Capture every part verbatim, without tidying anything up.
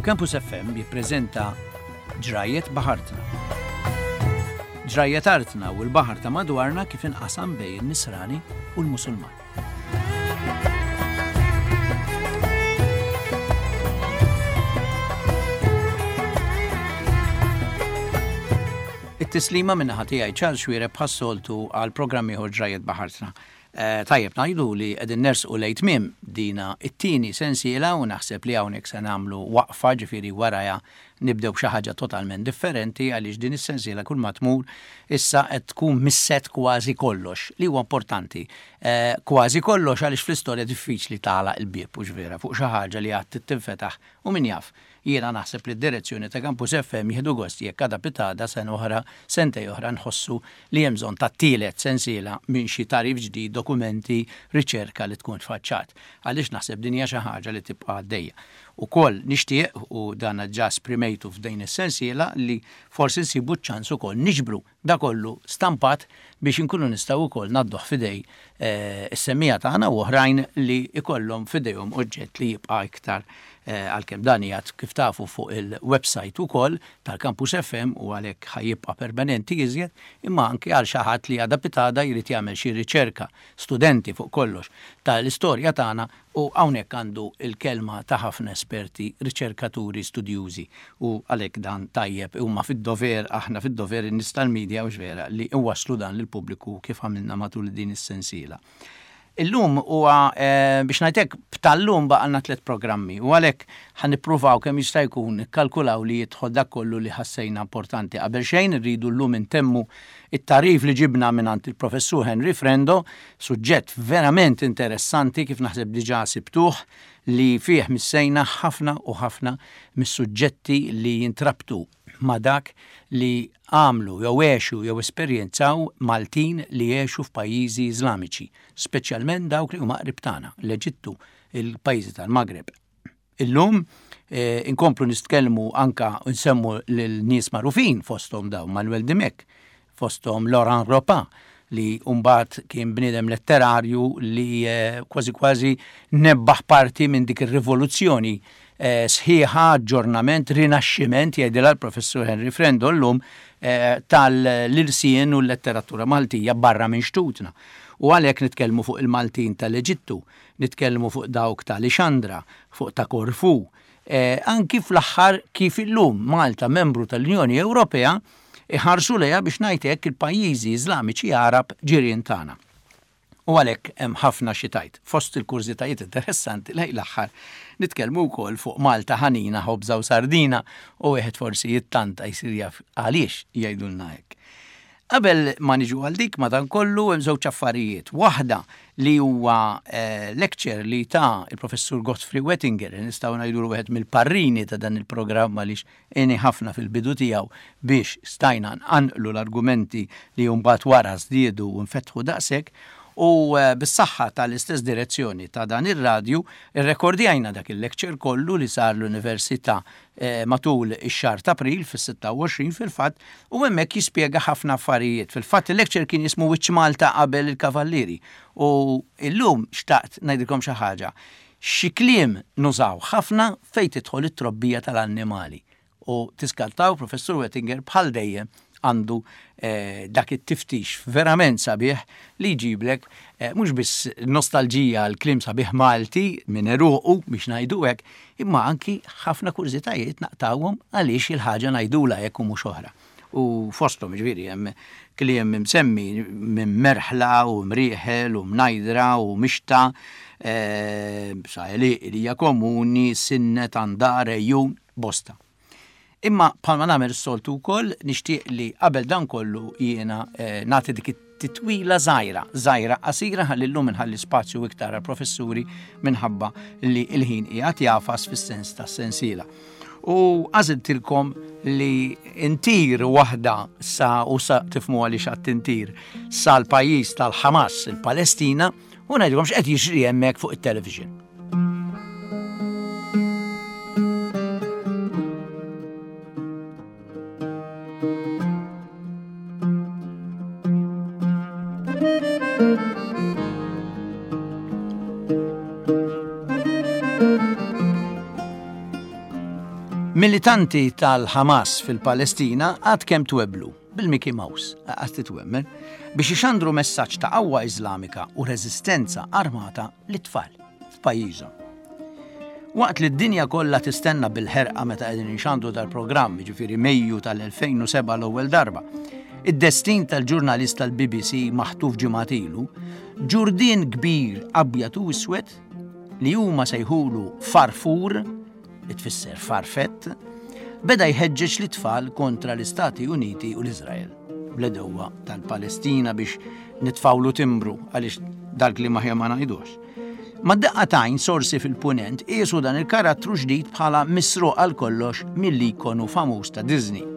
Campus F M jippreżenta Ġrajiet Baħartna. Ġrajiet Artna u l-baħar ta' madwarna kif inqasam bejn in-Nisrani u l-Musulman. It-tislima minnaħa tiegħi Ċarl Xwiered bħas-soltu għal programmi ieħor Ġrajiet Baħartna. Tajjeb ngħidu li qegħdin nersqu lejn tmiem dina it-tieni sensiela u naħseb li hawnhekk se nagħmlu waqfa ġifieri warajha nibdew b'xi ħaġa totalment differenti għaliex din is-sensiela kull ma tmur issa qed tkun misset kważi kollox li huwa importanti. Kważi kollox għaliex fl-istorja diffiċli tagħlaq il-bieb u ġvera fuq xi ħaġa li għad tinfetaħ u min jaf. Jiena naħseb li d-direzzjoni ta' Campus F M jieħdu gost jekk kada pitada sen oħra sentej oħra nħossu li hemm bżonn ta' tielet sensiela minn xi tarif ġdid, dokumenti, riċerka li tkun tfaċċat. Għaliex naħseb din hija xi ħaġa li tibqa' għaddejja. Ukoll nixtieq u dan ġa sprimejtu f'dejn is-sensiela li forsi nsibu ċans ukoll niġbru da kollu stampat biex inkunu nistgħu wkoll nadduh f'idej is-semmija tagħna u oħrajn li ikollhom f'idejhom oġġett li jibqa' iktar għalkemm dan jgħid kif tafu fuq il-website ukoll tal-Campus F M u għalhekk ħajjibqa' permanenti iżjed imma anke għal xi ħadd li għadha pitada jrid jagħmel xi riċerka, studenti fuq kollox tal-istorja tagħna u hawnhekk għandu il-kelma ta' ħafna esperti, riċerkaturi, studjużi u għalhekk dan tajjeb huma fid-dover aħna fid-dover in-nies tal-medja u ġvera li iwasslu dan lill-pubbliku kif għamilna matul din is-sensiela. Illum huwa biex ngħidlek b'tallum baqalna tliet programmi u għalhekk ħanippruvaw kemm jista' jkun ikkalkulaw li jidħol dak kollu li ħassejna importanti. Qabel xejn irridu llum intemmu it-tarif li ġibna mingħand il-professur Henry Frendo, suġġett verament interessanti kif naħseb diġà sibtuh li fih missejna ħafna u ħafna mis-suġġetti li jintrabtu ma' dak li għamlu jew għexu jew esperjenzaw Maltin li għexu f'pajjiżi Iżlamiċi, speċjalment dawk li huma qrib tagħna, l-Eġittu, il-pajjiżi tal-Magreb. Illum eh, inkomplu nistkellmu anka nsemmu lil nies magħrufin fosthom dawn Manuel Dimek, fosthom Laurent Ropa li mbagħad kien bniedem letterarju li eh, kważi kważi nebbaħ parti minn dik ir-rivoluzzjoni Eh, sħiħa, aġġornament, rinaxximent jgħidilha l-professur Henry Frendo llum eh, tal-irsien u l-letteratura Maltija barra minn xtutna. U għalhekk nitkellmu fuq il-Maltin tal-Eġittu, nitkellmu fuq dawk tal-Ixandra, fuq ta' Korfu. Eh, anki fl-aħħar kif illum Malta membru tal-Unjoni Ewropea iħarsu lejha biex ngħidlek il-pajjiżi Iżlamiċi Arab ġirien tagħna. U għalhekk hemm ħafna xi tajt. Fost il-kurzitajiet interessanti lejn l-aħħar nitkellmu wkoll fuq Malta ħanina, ħobża u sardina u wieħed forsi jittanta jsir jaf għaliex jgħidulna hekk. Qabel ma niġu għal dik madankollu hemm żewġ affarijiet. Waħda li huwa eh, lecture li ta' il-professur Gottfried Wettinger, nistgħu ngħidulu wieħed mill-parrini ta' dan il-programm għaliex eni ħafna fil-bidu tiegħu biex stajna nqanqlu l-argumenti li mbagħad wara żdiedu u nfetħu daqshekk. U bis-saħħa tal-istess direzzjoni ta' dan ir-radju irrekordjajna dak il-lecture kollu li sar l-Università eh, matul ix-xahar ta' April fis-sitta u għoxrin fil-fatt u hemmhekk jispjega ħafna affarijiet. Fil-fatt il-lecture kien jismu Wiċċ Malta qabel il-Kavallieri u illum xtaqt ngħidilkom xi ħaġa. Xi kliem nużaw ħafna fejn tidħol it-trobbija tal-annimali u tiskaltaw professur Wettinger bħal dejjem għandu eh, dak it-tiftix verament sabiħ li jġiblek eh, mhux biss nostalġija l-klim sabiħ Malti minn eruqu biex ngħidu hekk imma anki ħafna kurżitajiet naqtawhom għaliex il-ħaġa ngħidula hekk u mhux oħra. U fosthom ġifieri hemm kliem msemmi minn merħla u mrieħel u mnajdra u mixta eh, saħli li hija komuni, sinnet, andar, ejjun, bosta. Imma bħalma nagħmel is-soltu wkoll nixtieq li qabel dan kollu jiena eh, nagħti dik it-titwila żgħira, żgħira qasira ħalli llum inħalli spazju iktar għall-professuri minħabba li l-ħin qiegħed jafas fis-sens tas-sensiela. U għażiltilkom li intir waħda sa u sa tifhmu għaliex għad tintir sal-pajjiż tal-Ħamas, il-Palestina, u ngħidilkom x'qed jiġri hemmhekk fuq it-television. Militanti tal-Hamas fil-Palestina għad kem tweblu bil-Mickey Mouse, għad titwemmer, biex ixandru messaġġ ta' qawwa Islamika u reżistenza armata lit-tfal f'pajjiżhom. Waqt li d-dinja kollha tistenna bil-ħerqa meta qegħdin ixandru dal-programm, ġifieri Mejju tal-elfejn u seba' l-ewwel darba, id-destin tal-ġurnalist tal-B B C maħtuf ġimgħatilu, ġurdien kbir abjad u iswed li huma sejħulu Farfur, li tfisser farfett, beda jħeġġeġ l-tfal kontra l-Istati Uniti u l-Iżrael. Bledewwa tal-Palestina biex nitfawlu timbru għaliex dak li maħja ma ngħidux. Ma daqqatajn sorsi fil-punent qisu dan il-karattru ġdid bħala misruq għal kollox mill-ikonu famuż ta' Disney.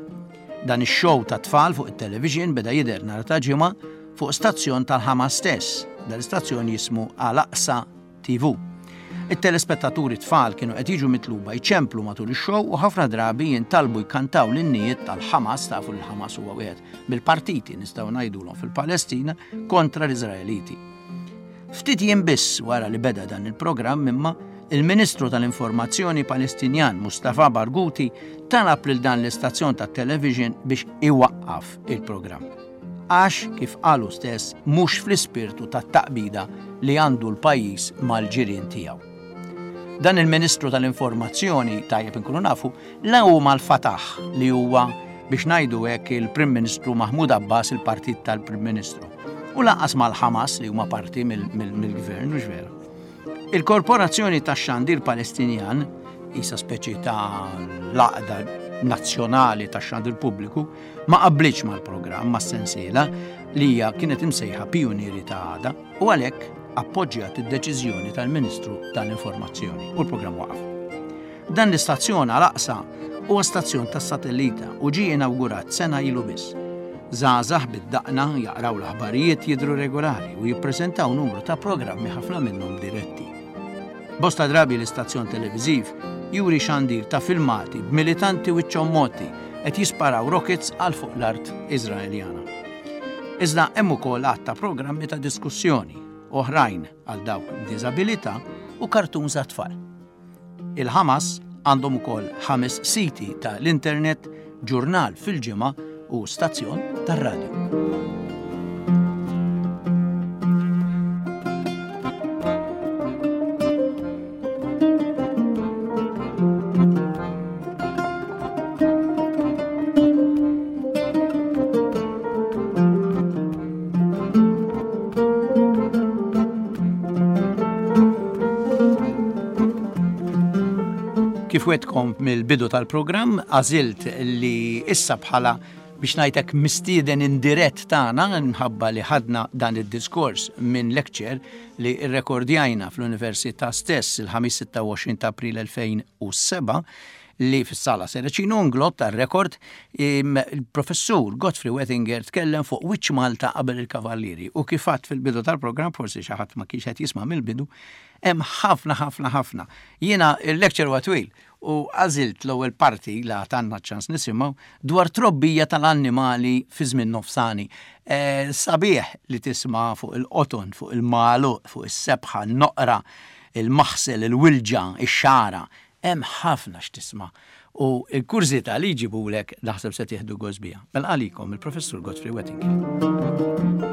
Dan ix-show ta' tfal fuq it-television beda jidher nhar ta' ġimgħa fuq stazzjon tal-Hamas stess, dal-istazzjon jismu Al-Aqsa T V. Il-telespettaturi tfal kienu qed jiġu mitluba jċemplu matul ix-show u ħafna drabi jintalbu jkantaw lin-nijiet tal-Hamas, tafu l-Hamas huwa wieħed bil-partiti nistgħu ngħidulhom fil-Palestina kontra l-Iżraeliti. Ftit jiem biss wara li beda dan il-programm imma il-Ministru tal-Informazzjoni Palestinjan Mustafa Barghouti talab lil dan l-istazzjon tat-television biex iwaqqaf il-programm. Għax kif qalu stess mhux fl-ispirtu tat-taqbida li għandu l-pajjiż mal-ġirien tiegħu. Dan il-Ministru tal-Informazzjoni tajjeb inkunu nafu la huma l-Fatah li huwa biex ngħidu hekk il-Prim Ministru Mahmoud Abbas il-Partit tal-Prim Ministru u lanqas mal-Hamas li huma parti mill-gvern mhux vera. Il-Korporazzjoni tax-Xandir Palestinjan isa speċi ta' laqda nazzjonali tax-xandir pubbliku ma qablitx mal-programm mas-sensiela li hija kienet imsejħa Pionieri ta' Għada u għalhekk appoġġjat id-deċiżjoni tal-Ministru tal-Informazzjoni u l-programm waqaf. Dan l-istazzjon Al-Aqsa huwa stazzjon tas-satellita u ġie inawgurat sena ilu biss. Żgħażagħ bid-daqna jaqraw l-aħbarijiet jidhru regolari u jippreżentaw numru ta' programmi ħafna minnhom diretti. Bosta drabi l-istazzjon televiżiv juri xandir ta' filmati b'militanti wiċċhom moti qed jisparaw rockets għal fuq l-art Iżraeljana. Iżda hemm ukoll għadd ta' programmi ta' diskussjoni oħrajn għal dawk b'diżabilità u kartuns għat-tfal. Il-Hamas għandhom ukoll ħames siti tal-internet, ġurnal fil-ġimgħa u stazzjon tar-radju. Kif wedkom mill-bidu tal-programm, għażilt li issa bħala biex ngħidlek mistieden indirett tagħna minħabba li ħadna dan id-diskors minn lecture li rrekordjajna fl-Università stess il-ħamis sitta u għoxrin ta' April elfejn u seba' li fis-sala Sereċino Unglot tar-rekord il-professur Godfrey Wettinger tkellem fuq wiċċ Malta qabel il-Kavallieri u kif għadt fil-bidu tal-programm forsi xi ħadd ma kienx qed jisma' mill-bidu hemm ħafna ħafna ħafna. Jiena il-lecture huwa twil u għażilt l-ewwel parti la għandna ċans nisimgħu dwar trobbija tal-annimali fi żmien nofsani. E, sabiħ li tisma' fuq il-qoton, fuq il-magħluq, fuq is-sebħa, n-noqra, il-maħsel, il-wilġa, ix-xara. Hemm ħafna x'tisma' u l-kurzita li jġibulek naħseb se tieħdu gożbija. Mela għalikom il-Professur Godfrey Wettinger.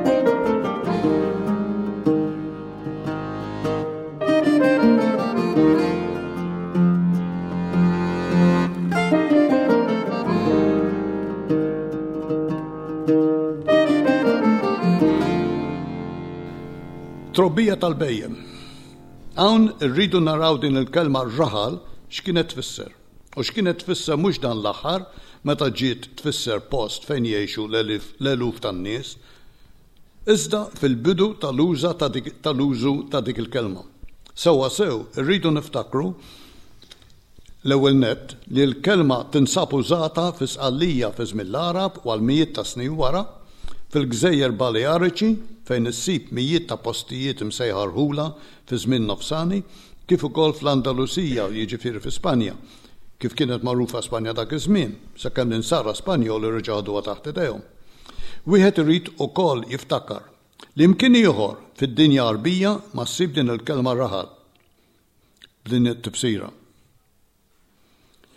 Trobbija tal-bejjem. Hawn irridu naraw din il-kelma raħal x'kienet tfisser. U x'kienet tfisser mhux dan l-aħħar meta ġiet tfisser post fejn jgħixu l-eluf tan-nies, iżda fil-bidu tal-uża tal-użu ta' dik il-kelma. Sewwa sew irridu niftakru l-ewwel nett li l-kelma tinsab użata fi sqallija fi żmien l-Arab u għal mijiet ta' snin wara fil-Gżejjer Baleariċi fejn issib mijiet ta' postijiet imsejħa rħula fi żmien nofsani, kif ukoll fl-Andalusija, jiġifieri fi Spanja, kif kienet magħrufa Spanja dak iż-żmien, sakemm l-insara Spanjoli rġgħu ħaduha taħt idejhom. Wieħed irid ukoll jiftakar li imkien ieħor fid-dinja Arbija ma ssib din il-kelma raħal b'din it-tifsira.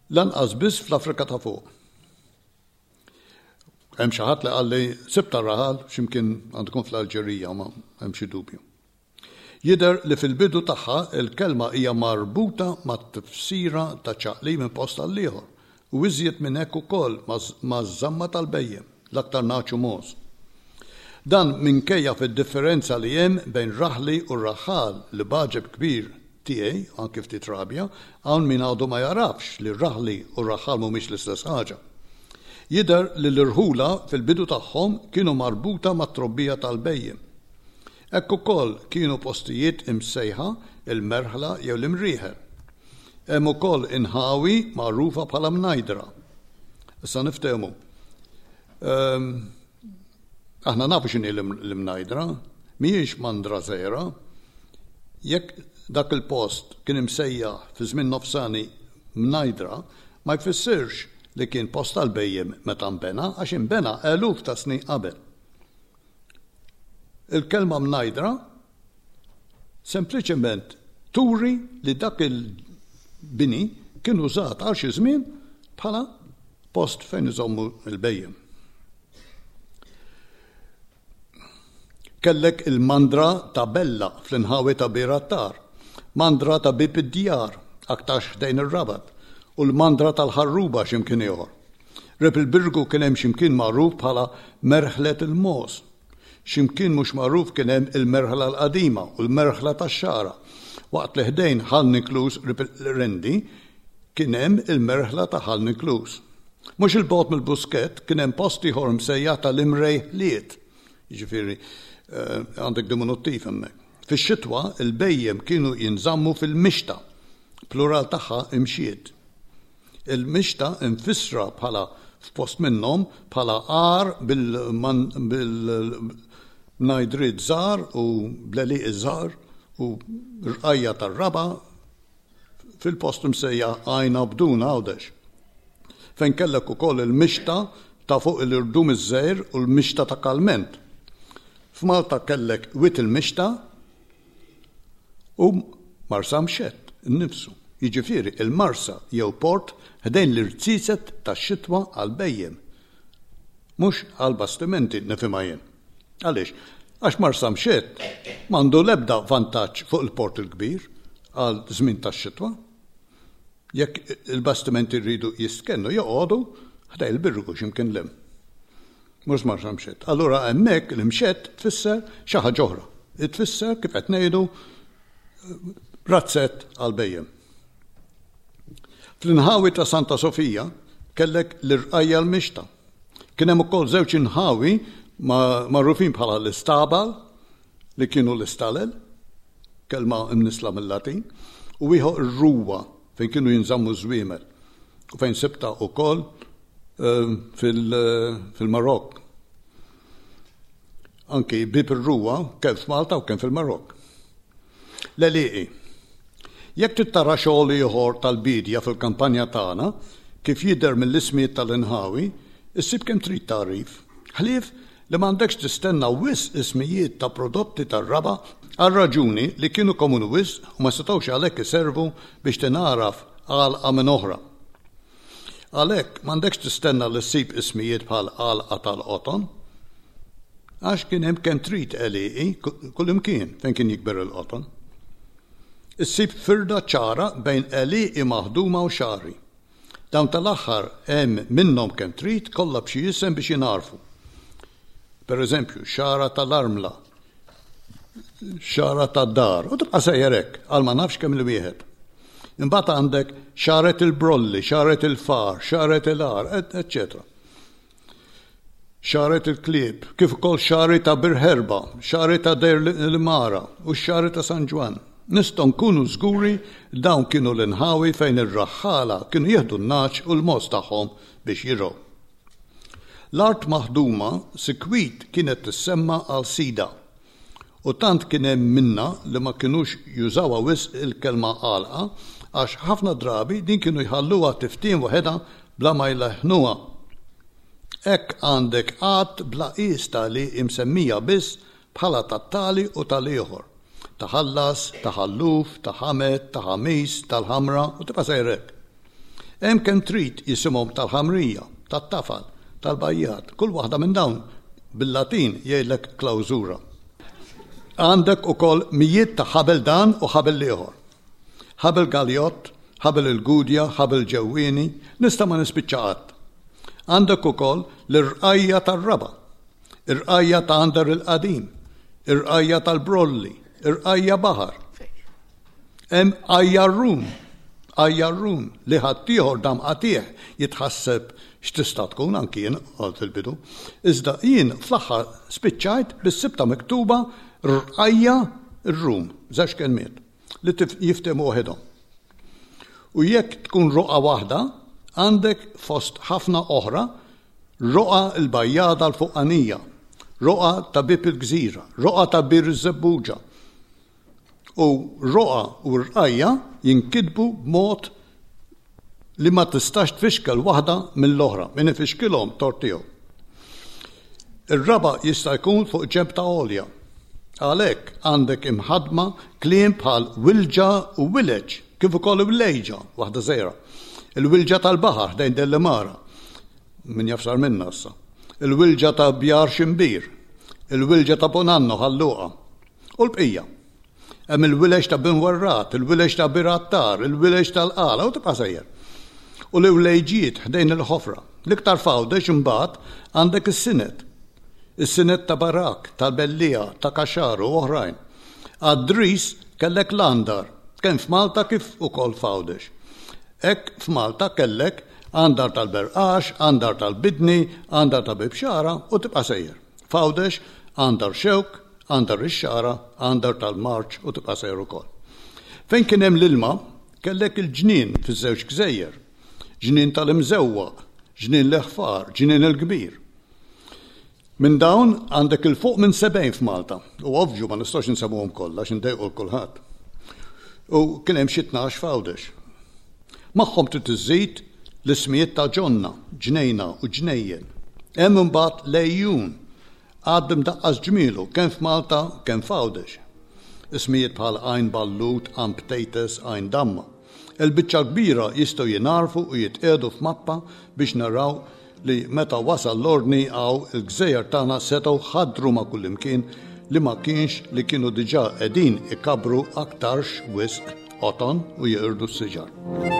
lanqas biss fl-Afrika ta' fuq. Hemm xi ħadd li qal li sibta raħal x'imkien għandkom fl-Alġerija ma hemm xi dubju. Jidher li fil-bidu tagħha il-kelma hija marbuta mat-tifsira ta' ċaqli minn post għal ieħor u iżjed minn hekk ukoll maż-żamma tal-bejjem l-aktar naċu mos. Dan minkejja fid-differenza li hemm bejn raħli u raħal li baġeb kbir tiegħi anke ftit rabja hawn min għadu ma jarafx li raħli u raħal mhumiex l-istess ħaġa. Jidher li l-irħula fil-bidu tagħhom kienu marbuta mat-trobbija tal-bejjem. Hekk ukoll kienu postijiet imsejħa il-merħla jew l-imrieħel. Hemm ukoll inħawi magħrufa bħala mnajdra. Issa niftehmu. Aħna nafu x'inhi l-mnajdra, mhijiex mandra żgħira. Jekk dak il-post kien imsejjaħ fi żmien nofsani mnajdra, ma jfissirx li kien post tal-bejjem meta nbena għax inbena eluf ta' snin qabel. Il-kelma mnajdra sempliċement turi li dak il-bini kien użat għal xi żmien bħala post fejn iżommu il-bejjem. Kellek il-mandra ta' Bella fl-inħawi ta' Birattar, mandra ta' Bib id-Djar aktar x'dejn ir-Rabat u l-mandra tal-Ħarruba x'imkien ieħor. Reb il-Birgu kien hemm x'imkien magħruf bħala merħlet il-Mos. X'imkien mhux magħruf kien hemm il-merħla l-qadima u l-merħla tax-Xara. Waqt li ħdejn Ħall Niklus Rendi kien hemm il-merħla ta' Ħall Niklus. Mhux il-bogħod mill-Buskett kien hemm post ieħor msejjaħ tal-Imrejħliet. Jiġifieri għandek diminuttiv hemmhekk. Fix-xitwa il-bejjem kienu jinżammu fil-mixta, plural tagħha imxiet. Il-mixta infissra bħala f'post minnhom bħala qar bil-mnajdrid żgħar u bleliq żgħar u rqajja tar-raba fil-post msejja għajna bduna għawdex. Fejn kellek ukoll il-mixta ta' fuq il-irdum iż-żgħir u l-mixta ta' kalment. F'Malta kellek wit il-mixta u marsa mxett innifsu. Jiġifieri il-marsa jew port ħdejn l-irtsiset tax-xitwa għal-bejjem. Mhux għal-bastimenti nifhimha jien. Għaliex? Għax marsa mxett m'għandu l-ebda vantaġġ fuq il-port il-kbir għal żmien tax-xitwa. Jekk il-bastimenti rridu jistkennu joqogħdu ħdejn il-Birgu x'imkien lem. Mhux marsa mxett. Allura hemmhekk l-imxett tfisser xi ħaġa oħra. Tfisser kif qed ngħidu razzett għal-bejjem. Fl-inħawi ta' Santa Sofija kellek l-irqajja l-mixta. Kien hemm ukoll żewġ inħawi magħrufin bħala l-istabal li kienu l-istalel, kelma imnisla mill-Latin, u ieħor ir-ruwa fejn kienu jinżammu żwiemel u fejn sibta wkoll fil-Marokk. Anki bib ir-ruwa kemm f'Malta u kemm fil-Marokk. L-Eliqi. Jekk tittara xogħol ieħor tal-bidja fil-kampanja tagħna, kif jidher mill-ismijiet tal-inħawi, issib kemm trid tarif. Ħlief li m'għandekx tistenna wisq ismijiet ta' prodotti tar-raba għal raġuni li kienu komuni wisq u ma setgħux għalhekk iservu biex tinaraf għalqa minn oħra. Għalhekk m'għandekx tistenna li ssib ismijiet bħal għalqa tal-qoton, għax kien hemm kemm trid eliqi kull imkien fejn kien jikber il-qoton. Issib firda ċara bejn eliqi maħduma u xari. Dawn tal-aħħar hemm minnhom kemm trid kollha b'xi isem biex jinarfu. Per eżempju, xara tal-armla, xara tad-dar, u tibqa' sejjer hekk għal ma nafx kemm il-wieħed. Imbagħad għandek xaret il-brolli, xaret il-far, xaret il-ar, eċċetera. Xaret il-klieb, kif ukoll xari ta' Birħerba, xari ta' Dejr l-Mara u xari ta' San Ġwan. Nistgħu nkunu żguri dawn kienu l-inħawi fejn ir-raħħala kienu jieħdu n-naċ u l-mos tagħhom biex jirgħu. L-art maħduma sikwit kienet tissemma għal sida u tant kien hemm minna li ma kinux jużawha wisq il-kelma għalqa għax ħafna drabi din kienu jħalluha tiftin waħedha bla ma jleħnuha. Hekk għandek qatt bla qis tali imsemmija biss bħala tat-tali u tal-ieħor. Ta' ħallas, ta' ħalluf, ta' ħamet, ta' ħamis, tal-ħamra u tibqa' sejrek. Hemm kemm trid jisimhom tal-ħamrija, tat-tafal, tal-bajjat, kull waħda minn dawn bil-Latin jgħidlek klawżura. Għandek ukoll mijiet ta' ħabel dan u ħabel ieħor. Ħabel galjott, ħabel il-gudja, ħabel ġewwieni, nista' ma nispiċċaqat. Għandek ukoll l-irqajja tar-raba, irqajja ta' Andar il-qadim, irqajja tal-brolli, irqajja baħar. Hemm ajjarrum, ajjarrum li ħadd ieħor dam qatih jitħasseb x'tista' tkun anki jien qalt il-bidu. Iżda jien fl-aħħar spiċċajt bis-sibta miktuba rqajja r-rum, żewġ kelmiet li jiftehmu waħedhom. U jekk tkun roqa waħda, għandek fost ħafna oħra roqa l-bajjada l-fuqanija, roqa ta' bib il-gżira, roqa ta' bir iż-żebbuġa. U roqa u rqajja jinkitbu b'mod li ma tistax tfixkel waħda mill-oħra, min ifixkilhom tortihom. Ir-raba jista' jkun fuq ġeb ta' għolja. Għalhekk għandek imħadma kliem bħal wilġa u wileġ, kif ukoll wilejġa, waħda żgħira. Il-wilġa tal-baħar dejn Dellimara, min jafsar minna issa. Il-wilġa ta' Bjar Ximbir, il-wilġa ta' Bonanno ħalluqa, u l-bqija. Hemm il-wileġ ta' Binwarrat, il-wileġ ta' Birattar, il-wileġ tal-Qala u tibqa' sejjer. U l-wilejġijiet ħdejn il-ħofra. L-iktar fawdex imbagħad għandek is-sinet. Is-sinet ta' Barak, tal-Bellija, ta' Kaxaru u oħrajn. Għad-Dris kellek l-Andar, kemm f'Malta kif ukoll fawdex. Hekk f'Malta kellek Andar tal-Berqax, Andar tal-Bidni, Andar ta' Bibxara u tibqa' sejjer. Fawdex, Andar Xewk, Andar ix-Xara, Andar tal-Marċ u tibqa' sejjer ukoll. Fejn kien hemm l-ilma, kellek il-ġnien fiż-żewġ gżejjer. Ġnien tal-Imżewwaq, ġnien l-Eħfar, ġnien il-Kbir. Minn dawn għandek il-fuq minn sebgħin f'Malta, u ovvju ma nistax insemmuhom kollha għax indejqu l-kulħadd. U kien hemm xi tnax fawdex. Magħhom trid iżżid l-ismijiet ta' ġonna, ġnejna u ġnejjen. Hemm imbagħad lejjun, għaddim daqqas ġmielu kemm f'Malta kemm fawdex. Ismijiet bħal Għajn Ballut, Għan Ptejtes, Għajn Damma. Il-biċċa kbira jistgħu jingħarfu u jitqiegħdu f'mappa biex naraw li meta wasal l-ordni għaw il-gżejjer tagħna setgħu ħaddru ma' kullimkien li ma kienx li kienu diġà qegħdin ikabru aktarx wisq qoton u jiqirdu s-siġar.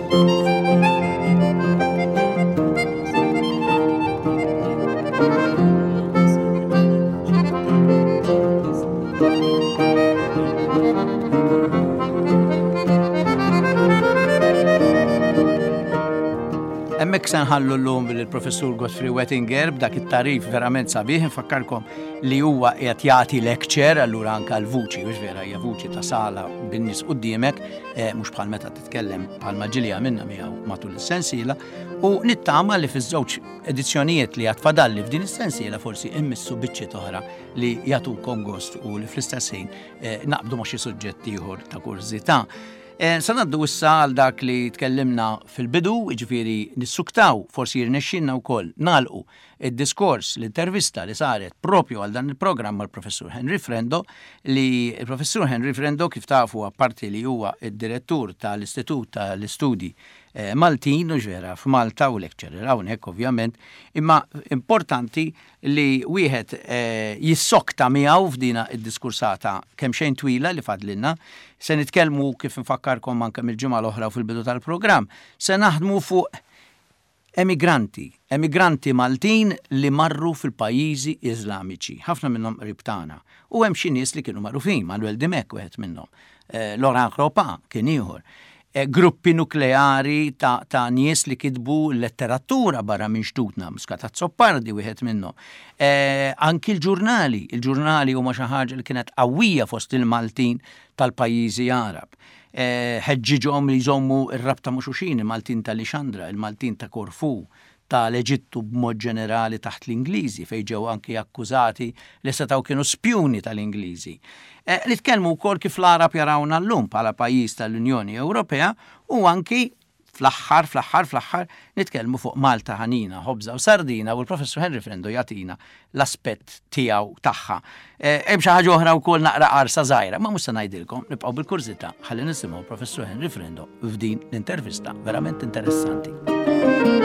Hemmhekk se nħallu llum bil-Professur Godfrey Wettinger b'dak it-tarif verament sabiħ, infakkarkom li huwa qed jagħti lecture allura anke l-vuċi, mhux vera hija vuċi ta' sala bin-nies quddiemek, mhux bħal meta titkellem bħalma ġili għamilna miegħu matul is-sensiela, u nittama li fiż-żewġ edizzjonijiet li għad fadalli f'din is-sensiela forsi immissu biċċiet oħra li jagħtukom gost u li fl-istess ħin naqbdu ma' xi suġġett ieħor ta' kurżità. Sa naddu issa għal dak li tkellimna fil-bidu, ġifieri nissuktaw forsi jirnexxinna wkoll nagħlqu id-diskors, l-intervista li saret propju għal dan il-programm mal-Professur Henry Frendo, li il-Professur Henry Frendo kif tafu apparti li huwa id-direttur tal-Istitut tal-Istudji Maltin u ġvera f'Malta u lecturer hawnhekk ovvjament, imma importanti li wieħed jissokta miegħu f'dina id-diskursata kemm xejn twila li fadlilna, se nitkellmu kif nfakkarkom anke mill-ġimgħa l-oħra fil-bidu tal-programm, se naħdmu fuq emigranti, emigranti Maltin li marru fil-pajjiżi Iżlamiċi, ħafna minnhom qrib tagħna. U hemm xi nies li kienu magħrufin, Manuel Dimek wieħed minnhom, Laurent Cropin kien ieħor. Gruppi nukleari ta', ta nies li kitbu letteratura barra minn xtutna, Muscat Zoppardi wieħed minnhom. Eh, anki l-ġurnali, il-ġurnali huma xi ħaġa li kienet qawwija fost il-Maltin tal-pajjiżi Arab. Ħeġġiġhom li jżommu r-rabta muxuxin, il-Maltin tal-Ixandra, il-Maltin ta' Korfu, tal-Eġittu b'mod ġenerali taħt l-Ingliżi, fejn ġew anki akkużati li setgħu kienu spjuni tal-Ingliżi. Eh, li tkellmu wkoll kif l-Arab jarawna llum bħala pajjiż tal-Unjoni Ewropea u anki fl-aħħar, fl-aħħar, fl-aħħar nitkellmu fuq Malta ħanina, ħobża u sardina u l-Professur Henry Frendo jagħtina l-aspett tiegħu tagħha. Hemm xi ħaġa oħra wkoll naqra qarsa żgħira, ma mhux se ngħidilkom, nibqgħu bil-kurżità ħalli nisimgħu Professur Henry Frendo f'din l-intervista verament interessanti.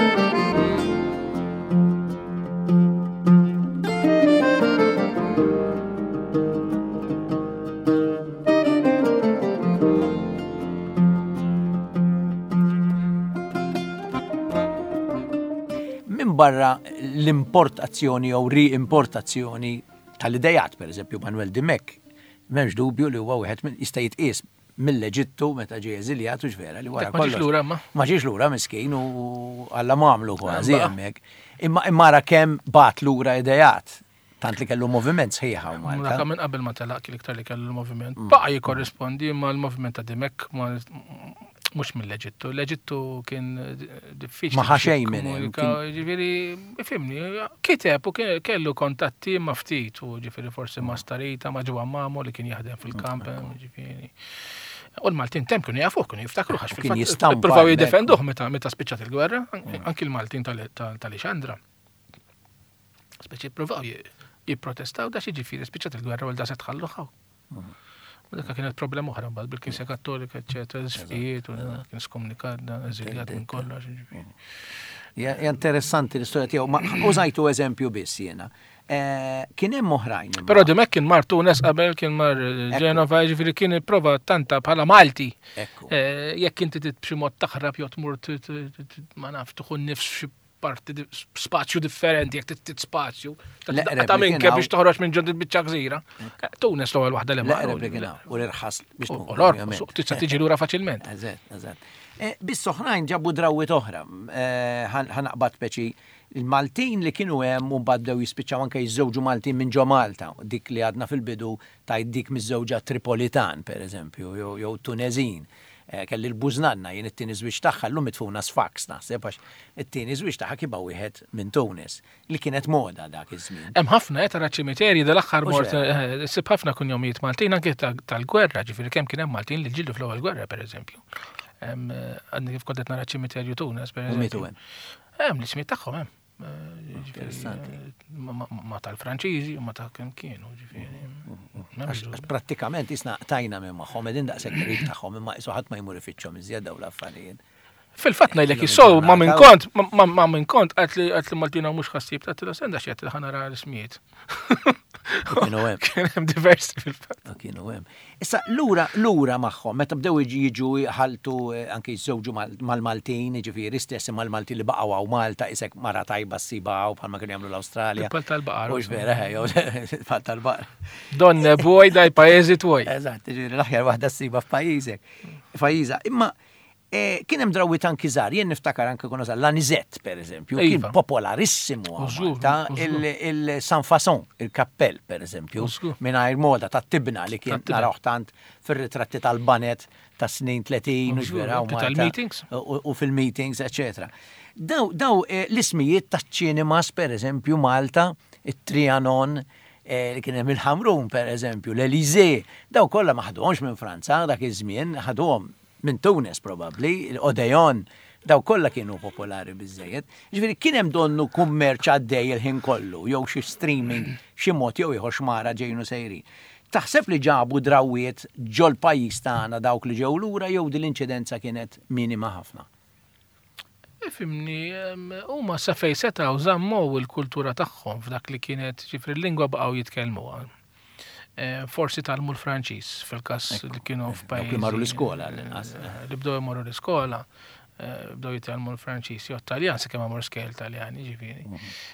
Barra l-importazzjoni jew riimportazzjoni tal-idejat, per eżempju Manuel Dimek, m'hemmx dubju li huwa wieħed minn jista' jitqies mill-Eġittu meta ġie eżiljat u ġvera li wara kollox. Ma ġiex lura miskin u Alla m'għamlu kważi hemmhekk. Imma imma ra kemm bat lura idejat. Tant li kellu moviment sħiħa u Malta. Minn qabel ma telaq l-iktar li kellu l-moviment. Baqa jikkorrispondi ma l-moviment ta' Dimek ma mux mill-Eġittu. L-Eġittu kien diffiċli. Ma ħaxej minn. Ġifiri, fimni, kiteb u kellu kontatti ma ftit u ġifiri forsi ma starita, ma ġuwa mamu li kien jaħdem fil-kamp, ġifiri. U l-Maltin tem kienu jafuh, kienu jiftakru ħax fil-fat. Provaw jiddefenduh meta spiċċat il-gwerra, anki l-Maltin tal-Ixandra. Speċi provaw jipprotestaw da xi ġifiri spiċċat il-gwerra u l-da se tħalluħaw. Dak kienet problema oħra mbagħad bil-Knisja Kattolika, eċetera, żfijiet u kien skomunikat da eżiljat minn kollox. Ja interessanti l-istorja tiegħu, ma użajtu eżempju biss jiena. Kien hemm oħrajn. Però Dimek kien mar Tunes qabel kien mar Ġenova, jiġifieri kien ipprova tanta bħala Malti. Jekk inti b'xi mod taħrab jew tmur ma naf tuħu nnifs f'xi parti spazju differenti, jek tit spazju. Ta' minn kif biex toħroġ minn ġoddi biċċa gżira. Tunes l-ewwel waħda li ma' u l-irħas biex toħroġ. Tista' tiġi lura faċilment. Eżatt, eżatt. Biss oħrajn ġabu drawwiet oħra. Ħanaqbad peċi il-Maltin li kienu hemm u baddew jispiċċaw anke jiżżewġu Maltin minn ġo Malta. Dik li għadna fil-bidu ta' dik miż-żewġa Tripolitan, pereżempju, jew Tunezin. Kelli l-Bużnanna jien it-tieni żwieġ tagħha llum mitfuna Sfax naħseb għax it-tieni żwieġ tagħha kiba wieħed minn Tunis li kienet moda dak iż-żmien. Hemm ħafna qed tara ċimiterji dal-aħħar mort sib ħafna kunjomijiet Maltin anke tal-gwerra, ġifieri kemm kien hemm Maltin li ġildu fl-ewwel gwerra pereżempju. Hemm għandni kif kont qed nara ċimiterju Tunis pereżempju. Hemm l-ismijiet tagħhom hemm. Ma tal-Franċiżi u ma ta' kemm kienu ġifieri. Prattikament isna tajna minn magħhom qegħdin daqshekk qrib tagħhom imma isu ħadd ma jmur ifittxhom iżjed dawn l-affarijiet. Fil-fatt ngħidlek issow ma minn kont ma minn kont qed li qed li Maltina mhux ħassib ta' tilha senda xi qed ħanara l-ismijiet. Kienu hemm. Kien hemm diversi fil-fatt. Kienu hemm. Issa lura lura magħhom meta bdew jiġu jħaltu anke jiżżewġu mal-Maltin, jiġifieri stess mal-Maltin li baqgħu hawn Malta isek mara tajba ssibgħu bħalma kienu jagħmlu l-Awstralja. Il-pal tal-baqar. Mhux vera ħejjew il-pal tal-baqar. Donne boj daj pajjiżi twoj. Eżatt, jiġifieri l-aħjar waħda ssiba f'pajjiżek. Pajjiża. Imma kien hemm drawwiet anki żgħar, jien niftakar anke kuna żgħar l-Anisette pereżempju, kien popolarissimu Malta il-San Fason, il-kappell pereżempju, mingħajr moda tat-tibna li kien naraw tant fir-ritratti tal-banet ta' snin tletin u ġvera u Malta u fil-meetings, eċetera. Daw l-ismijiet taċ-ċinimas pereżempju Malta, it-Trianon, li kien hemm il-Ħamrun pereżempju, l-Elysée, daw kollha ma ħaduhomx minn Franza dak iż-żmien, ħaduhom minn Tunis probabbli, l-Odeon, daw kollha kienu popolari biżejjed. Ġifieri kien hemm donnu kummerċ għaddej il-ħin kollu, jew xi streaming, xi mod jew ieħor xmara ġejnu sejrin. Taħseb li ġabu drawwiet ġol pajjiż tagħna dawk li ġew lura jew din l-inċidenza kienet minima ħafna? Fimni, huma sa fejn setgħu żammow il-kultura tagħhom f'dak li kienet ġifri l-lingwa baqgħu jitkellmuha. Forsi talmu l-Franċiż fil-każ li kienu f'pajjiż. Li marru l-iskola. Li bdew imorru l-iskola, bdew jitalmu l-Franċiż jew Taljan se kemm amor skel Taljani ġifieri.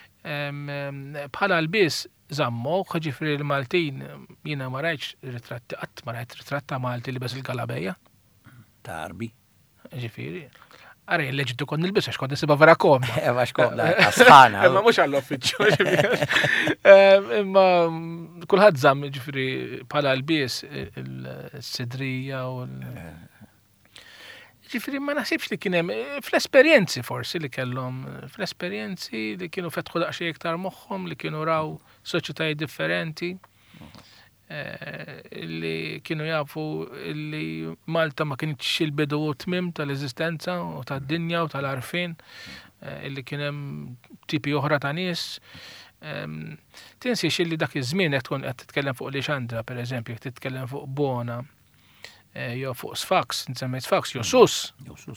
Bħala l-biss żammu ġifieri l-Maltin jiena ma rajtx ritratti qatt ma rajt ritratta Malti li bes il-Galabejja. Tarbi. Ġifieri. Għara, l-leġitu kon nilbis, għax kon nisiba vera kom. Eva, xkom, asħana. Imma mux għall-offiċu. Imma kullħad zam, ġifri, pala l-bis, il-sidrija u l- ġifri, ma naħsibx li kienem, fl-esperienzi forsi li kellhom, fl-esperienzi li kienu fetħu daqxie iktar moħħom, li kienu raw soċietajiet differenti. illi kienu jafu illi Malta ma kienx il-bidu u tmim tal-eżistenza u tad-dinja u tal-arfin, illi kien hemm tipi oħra ta' nies. Tinsiex illi dak iż-żmien qed tkun qed titkellem fuq Lixandra, pereżempju, qed titkellem fuq Bona, jew fuq Sfax, nsemmejt Sfax, jew Sus.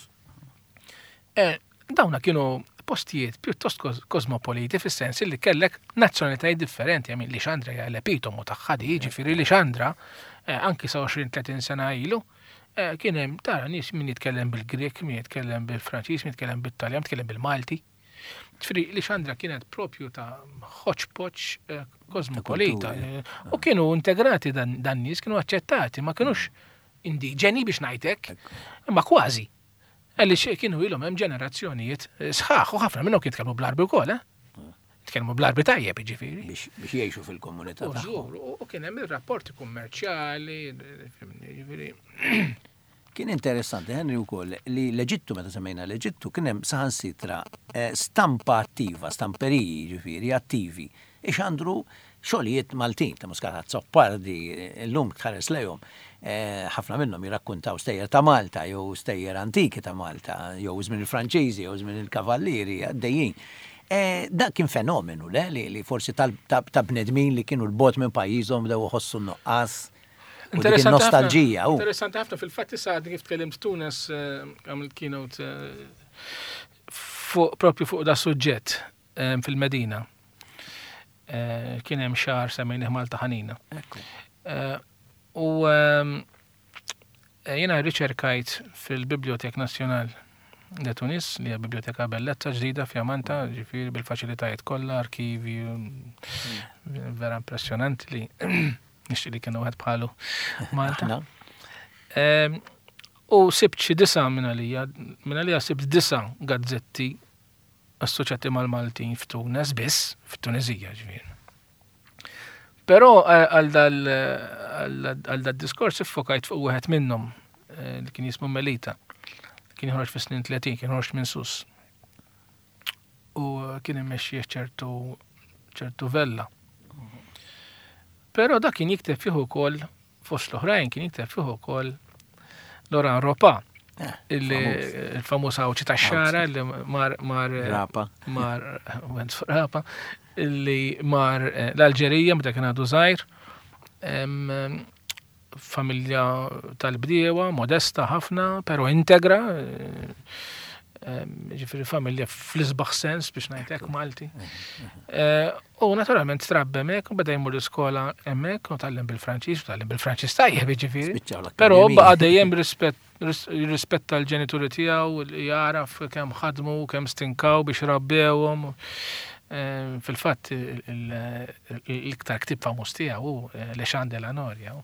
Dawna kienu postijiet pjuttost kosmopoliti fis-sens li kellek nazzjonalitajiet differenti, għamin Lixandra hija l-epitomu tagħha di, ġifieri Lixandra anki sa għoxrin tletin sena ilu kien hemm tara nies min jitkellem bil-Grek, min jitkellem bil-Franċiż, min jitkellem bil-Taljan, jitkellem bil-Malti. Ġifieri Lixandra kienet propju ta' hodgepodge kosmopolita u kienu integrati dan nies, kienu aċċettati, ma kienux indiġeni biex ngħidlek, imma kważi. Għalli xie kienu ilhom hemm ġenerazzjonijiet sħaħ u ħafna minnhom jitkellmu bl-Arbi wkoll, eh? Jitkellmu bl-Arbi tajjeb jiġifieri. Biex jgħixu fil-komunità tagħhom. U kien hemm ir-rapporti kummerċjali, jiġifieri. Kien interessanti Henry wkoll li l-Eġittu meta semmejna l-Eġittu kien hemm saħansitra stampa attiva, stamperiji jiġifieri attivi, ixandru xogħlijiet Maltin ta' Muscat Zoppardi, llum tħares lejhom. Ħafna minnhom jirrakkuntaw stejjer ta' Malta, jew stejjer antiki ta' Malta, jew żmien il-Franċiżi, jew żmien il-Kavallieri għaddejjin. Da kien fenomenu le li forsi ta' bnedmin li kienu l-bot minn pajjiżhom dew iħossu n-nuqqas. U dik il-nostalġija. Interessanti ħafna fil-fatt issa kif tkellimt Tunes għamilt keynote fuq propju fuq da suġġett fil-Medina. Kien hemm xahar semmejnieh Malta ħanina. U jiena riċerkajt fil-Bibliotek Nazzjonal de Tunis, li hija biblioteka bellezza ġdida f'Jamanta, ġifieri bil-faċilitajiet kollha, arkivi vera impressjonanti li nixtieq li kienu wieħed bħalu Malta. U sibt xi disa' minn għalija, minn għalija sibt disa' gazzetti assoċjati mal-Maltin f'Tunes biss, f'Tunizija ġifieri. Però għal dal-diskors iffokajt fuq wieħed minnhom li kien jismu Melita. Kien joħroġ fis-snin tletin, kien joħroġ minn Sus. U kien immexxih ċertu ċertu Vella. Però dak kien jikteb fih ukoll fost l-oħrajn kien jikteb fih ukoll Laurent Ropa, il-famuż awċi tax-xara li mar mar Rapa. Mar went Rapa illi mar l-Alġerija meta kien għadu żgħir, familja tal-bdiewa, modesta ħafna, però integra, ġifieri familja fl-isbaħ sens biex ngħidlek Malti. U naturalment trabba hemmhekk u beda jmur l-iskola hemmhekk u tgħallem bil-Franċiż u tgħallem bil-Franċiż tajjeb jiġifieri. Però baqa' dejjem rispetta l-ġenituri tiegħu li jaraf kemm ħadmu, kemm stinkaw biex rabbewhom. Fil-fatt l-iktar ktib famuż tiegħu Lexand de la Norja.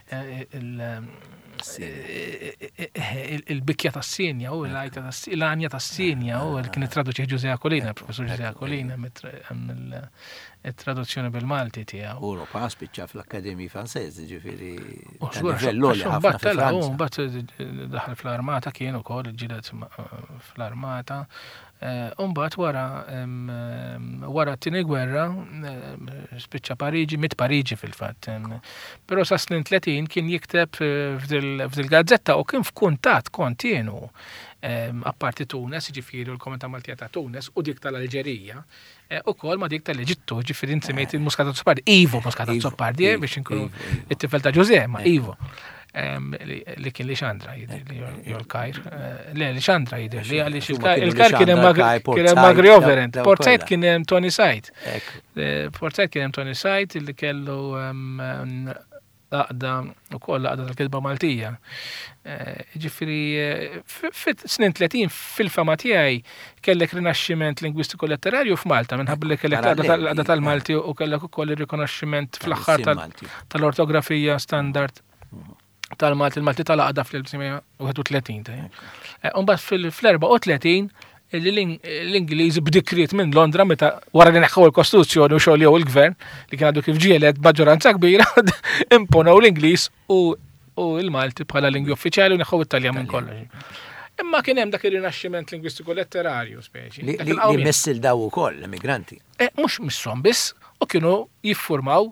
Il-bikja tas-Sinja u l-għanja tas-Sinja u kien traduċi Ġużea Kolina, professur Ġużea Kolina, il-traduzzjoni bil-Malti tiegħu. U Ropa spiċċa fl-Akkademji Franċeżi, ġifieri. Mbagħad daħal fl-armata kien ukoll ġilet fl-armata. Mbagħad wara wara t-tieni gwerra spiċċa Pariġi, mit Pariġi fil-fatt. Però sa snin tletin kien jikteb f'dil-gazzetta u kien f'kuntatt kontinwu apparti Tunes, ġifieri l-Komunità Maltija ta' Tunes u dik tal-Alġerija, ukoll ma dik tal-Eġittu, ġifieri insemmejt il-Muscat Zoppardi, Ivo Muscat Zoppardi biex inkunu it-tifel ta' Ġużè, ma Ivo. Li kien Lixandra jidher li jew l-Kajr. Le, Lixandra jidher li għaliex il-Kajr kien hemm Magri Overend. Port Said kien hemm Tony Said. Port Said kien hemm Tony Said li kellu laqda ukoll laqda tal-kitba Maltija. Ġifieri fit-snin tletin fil-fama tiegħi kellek rinaxximent lingwistiku letterarju f'Malta minħabba li kellek laqda tal-Malti u kellek ukoll ir-rikonoxximent fl-aħħar tal-ortografija standard tal-Malti, il-Malti tal-għada fl-1931 tletin. Unbat fl-erba' u tletin l-Ingliż b'dikriet minn Londra meta wara li neħħu l-Kostituzzjoni u xogħol jew il-Gvern li kien għadu kif ġielet maġġoranza kbira imponew l-Ingliż u l-Malti bħala lingwi uffiċjali u neħħu it-Taljan minn kollox. Imma kien hemm dak ir-rinaxximent lingwistiku letterarju speċi. Li missil daw ukoll l-immigranti. Mhux misshom biss u kienu jiffurmaw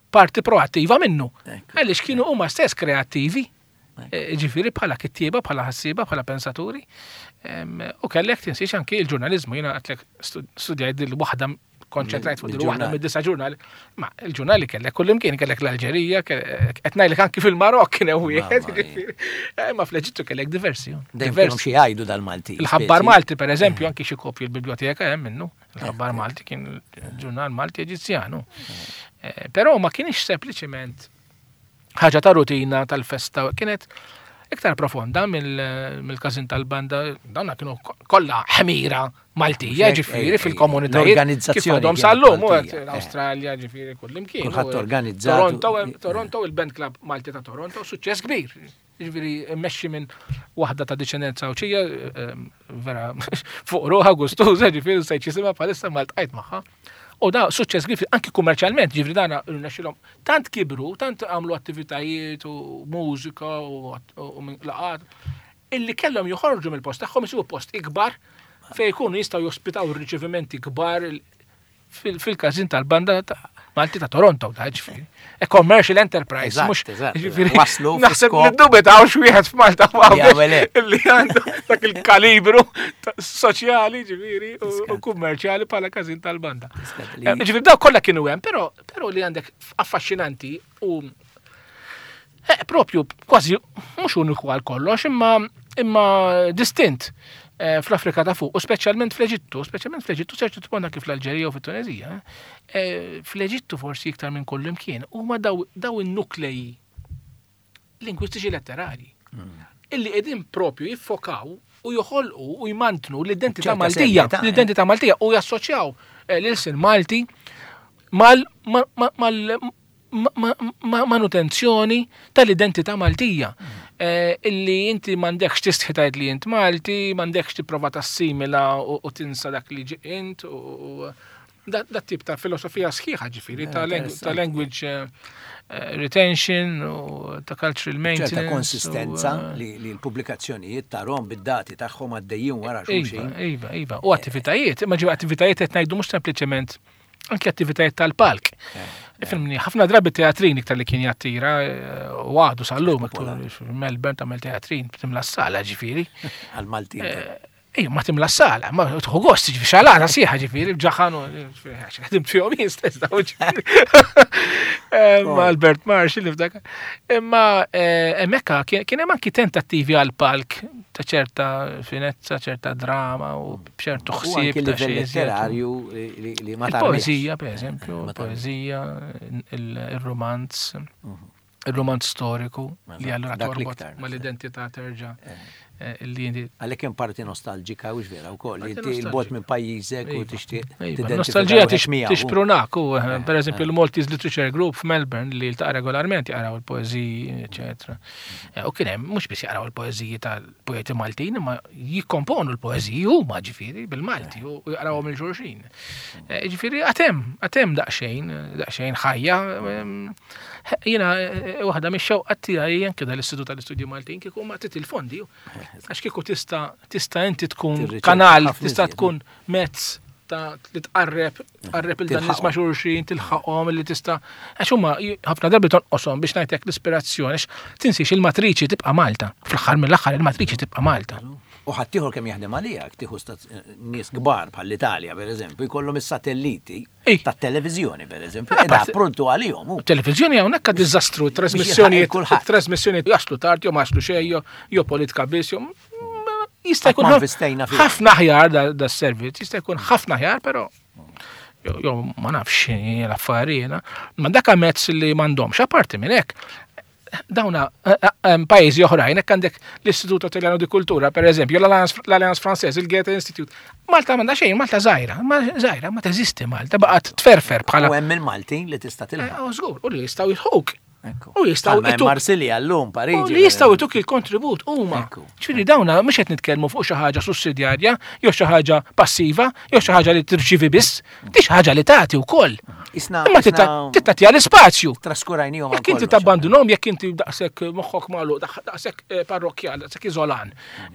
parti proattiva minnu. Għaliex kienu huma stess kreattivi, ġifieri bħala kittieba, bħala ħassieba, bħala pensaturi. U kellek tinsiex anki il-ġurnalizmu, jiena għatlek studjajt il-waħda konċentrajt fuq il-waħda mid-disa ġurnali. Ma il-ġurnali kellek kull imkien, kellek l-Alġerija, qed ngħidlek anki fil-Marokk kien hemm wieħed. Ma fl-Eġittu kellek diversi. Diversi xi jgħidu dal-Malti. Il-ħabbar Malti pereżempju anki xi kopji l-biblioteka hemm minnu. Il-ħabbar Malti kien il-ġurnal Malti Eġizzjanu. Però ma kienx sempliċement ħaġa ta' rutina tal-festa, kienet iktar profonda mill-każin tal-banda, dawna kienu kollha ħmira Maltija ġifieri fil-komunitajiet. L-organizzazzjoni għadhom sal-lum l-Awstralja ġifieri kullimkien. Kulħadd organizzat. Toronto, il-Band Club Malti ta' Toronto, suċċess kbir. Ġifieri mmexxi minn waħda ta' diċendenza uċija vera fuq ruħha gustuża ġifieri se jisimha bħalissa Maltqajt magħha. U da suċċess kbir anki kummerċjalment, ġifieri dana rnexxilhom tant kibru, tant għamlu attivitajiet u mużika u laqgħat illi kellhom joħorġu mill-post tagħhom isibu post ikbar fejn jkunu jistgħu jospitaw riċevimenti kbar fil-każin tal-banda Malti ta' Toronto, ta' ġifieri. E commercial enterprise, mhux ġifieri. Waslu naħseb niddubitaw x'wieħed f'Malta illi għandu dak il-kalibru soċjali ġifieri u kummerċjali bħala każin tal-banda. Ġifieri daw kollha kienu hemm, però però li għandek affaxxinanti u propju kważi mhux uniku għal kollox imma imma distint fl-Afrika ta' fuq, u speċjalment fl-Eġittu, speċjalment fl-Eġittu, ċertu tibonna kif l-Alġerija u fit-Tunezija, fl-Eġittu forsi iktar minn kull imkien, huma daw in-nukleji lingwistiċi letterari, illi qegħdin propju jiffokaw u joħolqu u jmantnu l-identità Maltija, l-identità Maltija u jassoċjaw l-ilsin Malti mal manutenzjoni tal-identità Maltija. Illi inti m'għandekx tistħi tgħid li int Malti, m'għandekx tipprova tassimila u tinsa dak li ġi int u dat tip ta' filosofija sħiħa ġifieri ta' language retention u ta' cultural maintenance. ċerta konsistenza li l-pubblikazzjonijiet tarhom bid-dati tagħhom għaddejjin wara xulxin. Iva, iva. U attivitajiet, imma ġiba attivitajiet qed ngħidu mhux sempliċement anke attivitajiet tal-palk. Ifimni, ħafna drabi teatrin iktar li kien jattira u għadu sal-lum, Melbourne tamel teatrin, timla s-sala ġifiri. Għal-Maltin. Ej, ma timla s-sala, ma tħu gost ġifiri, xalana siħa ġifiri, bġaħanu, għadim t-fjom jistess daw ġifiri. Ma Albert Marshall li f'daka. Ma emmekka, kien hemm anki tentattivi għal-palk ta' ċerta finezza, ċerta drama u ċertu ħsieb ta' xi letterarju li ma tarmix. Il-poezija, per eżempju, il-poezija, il-romanz, il-romanz storiku li allura torbot mal-identità terġa' għalhekk hemm parti nostalġika u x'vera wkoll inti il-bot minn pajjiżek u tixtieq nostalġija tixprunak u pereżempju l-Maltese Literature Group f'Melbourne li ltaqa' regolarment jaqraw il-poeżiji, eċetera. U kien hemm mhux biss jaqraw il-poeżiji tal-poeti Maltin, imma jikkomponu l-poeżiji huma ġifieri bil-Malti u jaqrawhom il-xulxin. Ġifieri għad hemm, għad hemm daqsxejn, daqsxejn ħajja. Jiena waħda mix-xewqat tiegħi anke dal-Istitut tal-Istudji Maltin kieku ma tit il-fondi għax kieku tista' tista' inti tkun kanal, tista' tkun mezz ta' li tqarreb tqarreb il-dan nies ma' xulxin, tilħaqhom li tista' għax huma ħafna darbi tonqoshom biex ngħidlek l-ispirazzjoni tinsiex il-matriċi tibqa' Malta. Fl-aħħar mill-aħħar il-matriċi tibqa' Malta. U ħaddieħor kemm jaħdem għalija, tieħu nies kbar bħall-Italja pereżempju, jkollhom is-satelliti tat-televiżjoni pereżempju, qiegħda prontu għalihom. Televiżjoni hawnhekk diżastru, trasmissjonijiet trasmissjonijiet jaslu tard jew ma jaslu xejn, jew politika biss, jista' jkun ħafna aħjar da s-servizz, jista' jkun ħafna aħjar, però jew ma nafx l-affarijiet, ma dak mezz li m'għandhomx apparti minn hekk. Dawna pajjiżi oħrajn, hekk għandek l-Istituto Italjano di Kultura, per eżempju, l-Allianz Franċeż, il-Goethe Institute. Malta m'għandha xejn, Malta żgħira, ma żgħira ma teżisti Malta, baqgħet tferfer bħala. U hemm il-Maltin li tista' tilħaq. U żgur, u li jistgħu jilħuk. U jistgħu jtuk. Marsilja llum Pariġi. U li jistgħu jtuk il-kontribut huma. Ġifieri dawna mhux qed nitkellmu fuq xi ħaġa sussidjarja, jew xi ħaġa passiva, jew xi ħaġa li tirċivi biss, di xi ħaġa li tagħti wkoll. Imma tittatija l-ispazju. Traskurajnihom jekk inti tabbandunhom, jekk inti daqshekk moħħok magħluq, daqshekk parrokjal, daqshekk iżolan.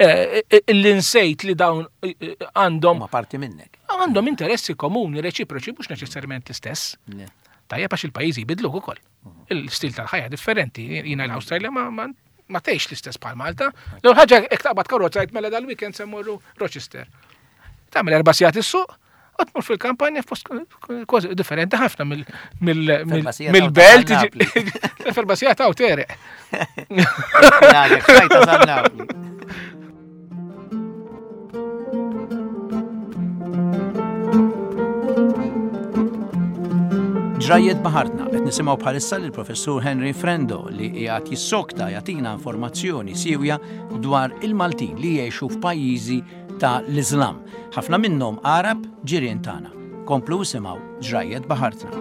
L-insejt li dawn għandhom ma parti minnek. Għandhom interessi komuni reċiproċi mhux neċessarjament l-istess. Tajjeb għax il-pajjiżi jbidlu ukoll. Il-stil tal-ħajja differenti. Jiena l-Awstralja ma ma ma tgħix l-istess bħal Malta. L-ewwel ħaġa hekk taqbad karozza jgħid mela dal-weekend se mmorru Rochester. Tagħmel erba' sigħat is-suq, u tmur fil-kampanja f'post kważi differenti ħafna mill-belt. F'erba' sigħat hawn tereq. Ġrajiet Baħartna qed nisimgħu bħalissa lil professur Henry Frendo li qiegħed jissokta jagħtina informazzjoni siwja dwar il-Maltin li jgħixu f'pajjiżi ta' l-Iżlam. Ħafna minnhom Arab ġirien tagħna. Komplu simgħu Ġrajiet Baħartna.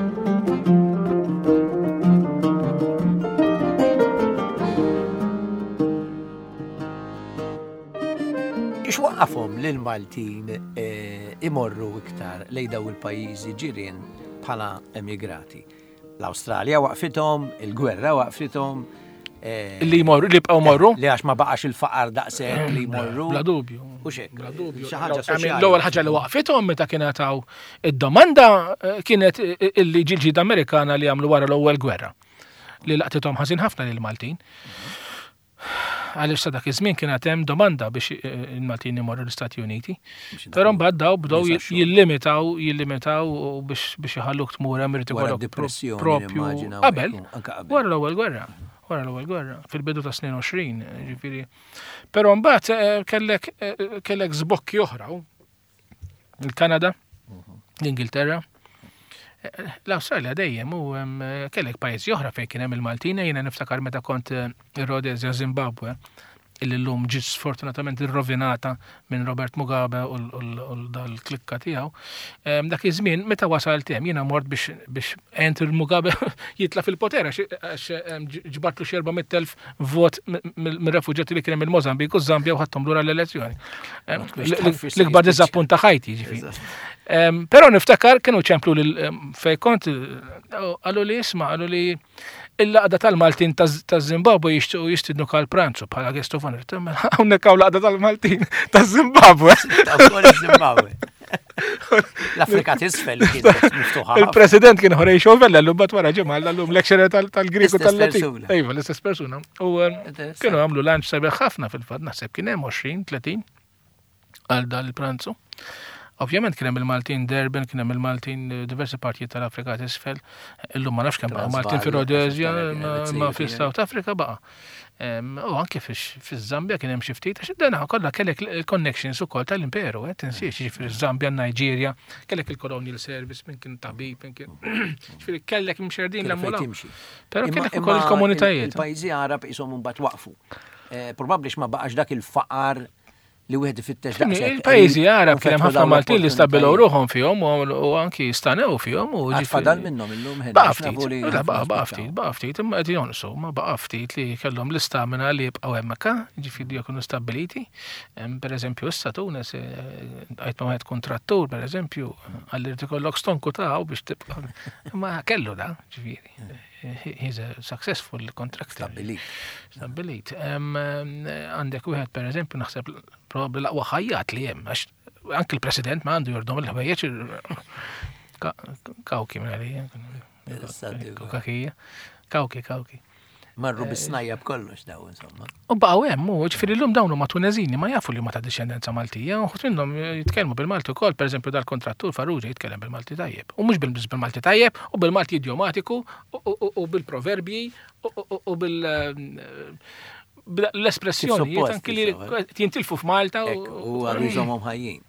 Ix waqqafhom lil Maltin imorru iktar lejn daw il-pajjiżi ġirien bħala emigrati. L-Awstralja waqfithom, il-gwerra waqfithom. Li jmorru, li bqgħu morru? Li għax ma baqax il-faqar daqshekk li jmorru. Bla dubju. U xek. Bla dubju. Xi ħaġa soċjali. L-ewwel ħaġa li waqfithom meta kienet hawn id-domanda kienet il-liġi l-ġdida Amerikana li għamlu wara l-ewwel gwerra. Li laqtithom ħażin ħafna lil Maltin. Għaliex sa dak iż-żmien kienet hemm domanda biex il-Maltin imorru l-Istati Uniti. Però mbagħad daw bdew jillimitaw jillimitaw biex biex iħalluk tmur hemm irid ikollok proprju qabel wara l-ewwel gwerra. Wara l-ewwel gwerra fil-bidu ta' snin għoxrin, ġifieri. Però mbagħad kellek kellek żbokki oħra il-Kanada, l-Ingilterra. L-Awstralja dejjem u kellek pajjiżi oħra fejn kien hemm il-Maltin, jiena niftakar meta kont ir-Rhodesia Zimbabwe, illi llum ġiet sfortunatament irrovinata minn Robert Mugabe u dal-klikka tiegħu. Dak iż-żmien meta wasalt hemm jiena mort biex biex enter Mugabe jitla' fil-poter għax ġbartlu xi erba' mija elf vot mir-refuġjati li kien hemm il-Mozambik u Zambja u ħadthom lura l-elezzjoni. L-ikbar diżappunt ta' ħajti ġifieri. Però niftakar kienu ċemplu lil fejn kont qalu li isma' qalu li il-laqda tal-Maltin taż-Zimbabwe jixtiequ jistidnu Karl Pranzo bħala guest of honor. Hawnhekk hawn laqda tal-Maltin taż-Zimbabwe. L-Afrika t'isfel kienet miftuħa. Il-President kien Horatio Schoenfeller llum bat wara ġimgħa llum lecturer tal-Griegu tal-Latin. Ejva, l-istess persuna. U kienu għamlu lunch sabiħ ħafna fil-fatt naħseb kien hemm għoxrin tletin għal dal-pranzo. Ovvjament kien hemm il-Maltin Durban, kien hemm il-Maltin diversi partijiet tal-Afrika t'isfel. Illum ma nafx kemm baqa' Maltin fir-Rhodesia ma fis-South Africa baqa'. U anke fiż-Zambja kien hemm xi ftit għax dan kollha kellek connections ukoll tal-imperu, qed tinsiex jiġifieri Zambja, Nigeria, kellek il-Colonial Service minn kien tabib, minn kien jiġifieri kellek mxerdin l-ammulaw. Però kellek ukoll il-komunitajiet. Il-pajjiżi Arab qishom imbagħad waqfu. Probabbli ma baqax dak il-faqar li wieħed ifittex daqshekk. Il-pajjiżi Arab kien hemm ħafna Maltin li stabbilgħu ruħhom fihom u anki stanew fihom u ġifieri. Fadal minnhom illum ħed. Baqa' ftit, baqa' ftit, baqa' ftit, imma qed jonqsu, ma baqa' ftit li kellhom l-istamina li jibqgħu hemmhekk, ġifieri jkunu stabbiliti. Pereżempju issa Tunis qed ma wieħed kontrattur pereżempju għalli rid ikollok stonku taħu biex tibqa'. Ma kellu da, ġifieri. He's a successful contractor. Stabbilit. Stabbilit. Għandek wieħed pereżempju naħseb probabbli l-aqwa ħajjat li hemm għax anke il-President ma għandu jordhom il-ħwejjeġ kawki minn għalija. Kakija. Kawki, kawki. Marru bis-snajja b'kollox daw insomma. U baqgħu hemm, ġifieri llum dawn huma Tunezini ma jafu li huma ta' discendenza Maltija, u minnhom jitkellmu bil-Malti wkoll, pereżempju dal-kontrattur Farrugia jitkellem bil-Malti tajjeb. U mhux bil-Malti tajjeb, u bil-Malti idiomatiku, u bil-proverbji, u bil l-espressjoni anki li jintilfu f'Malta u għadhom ħajjin.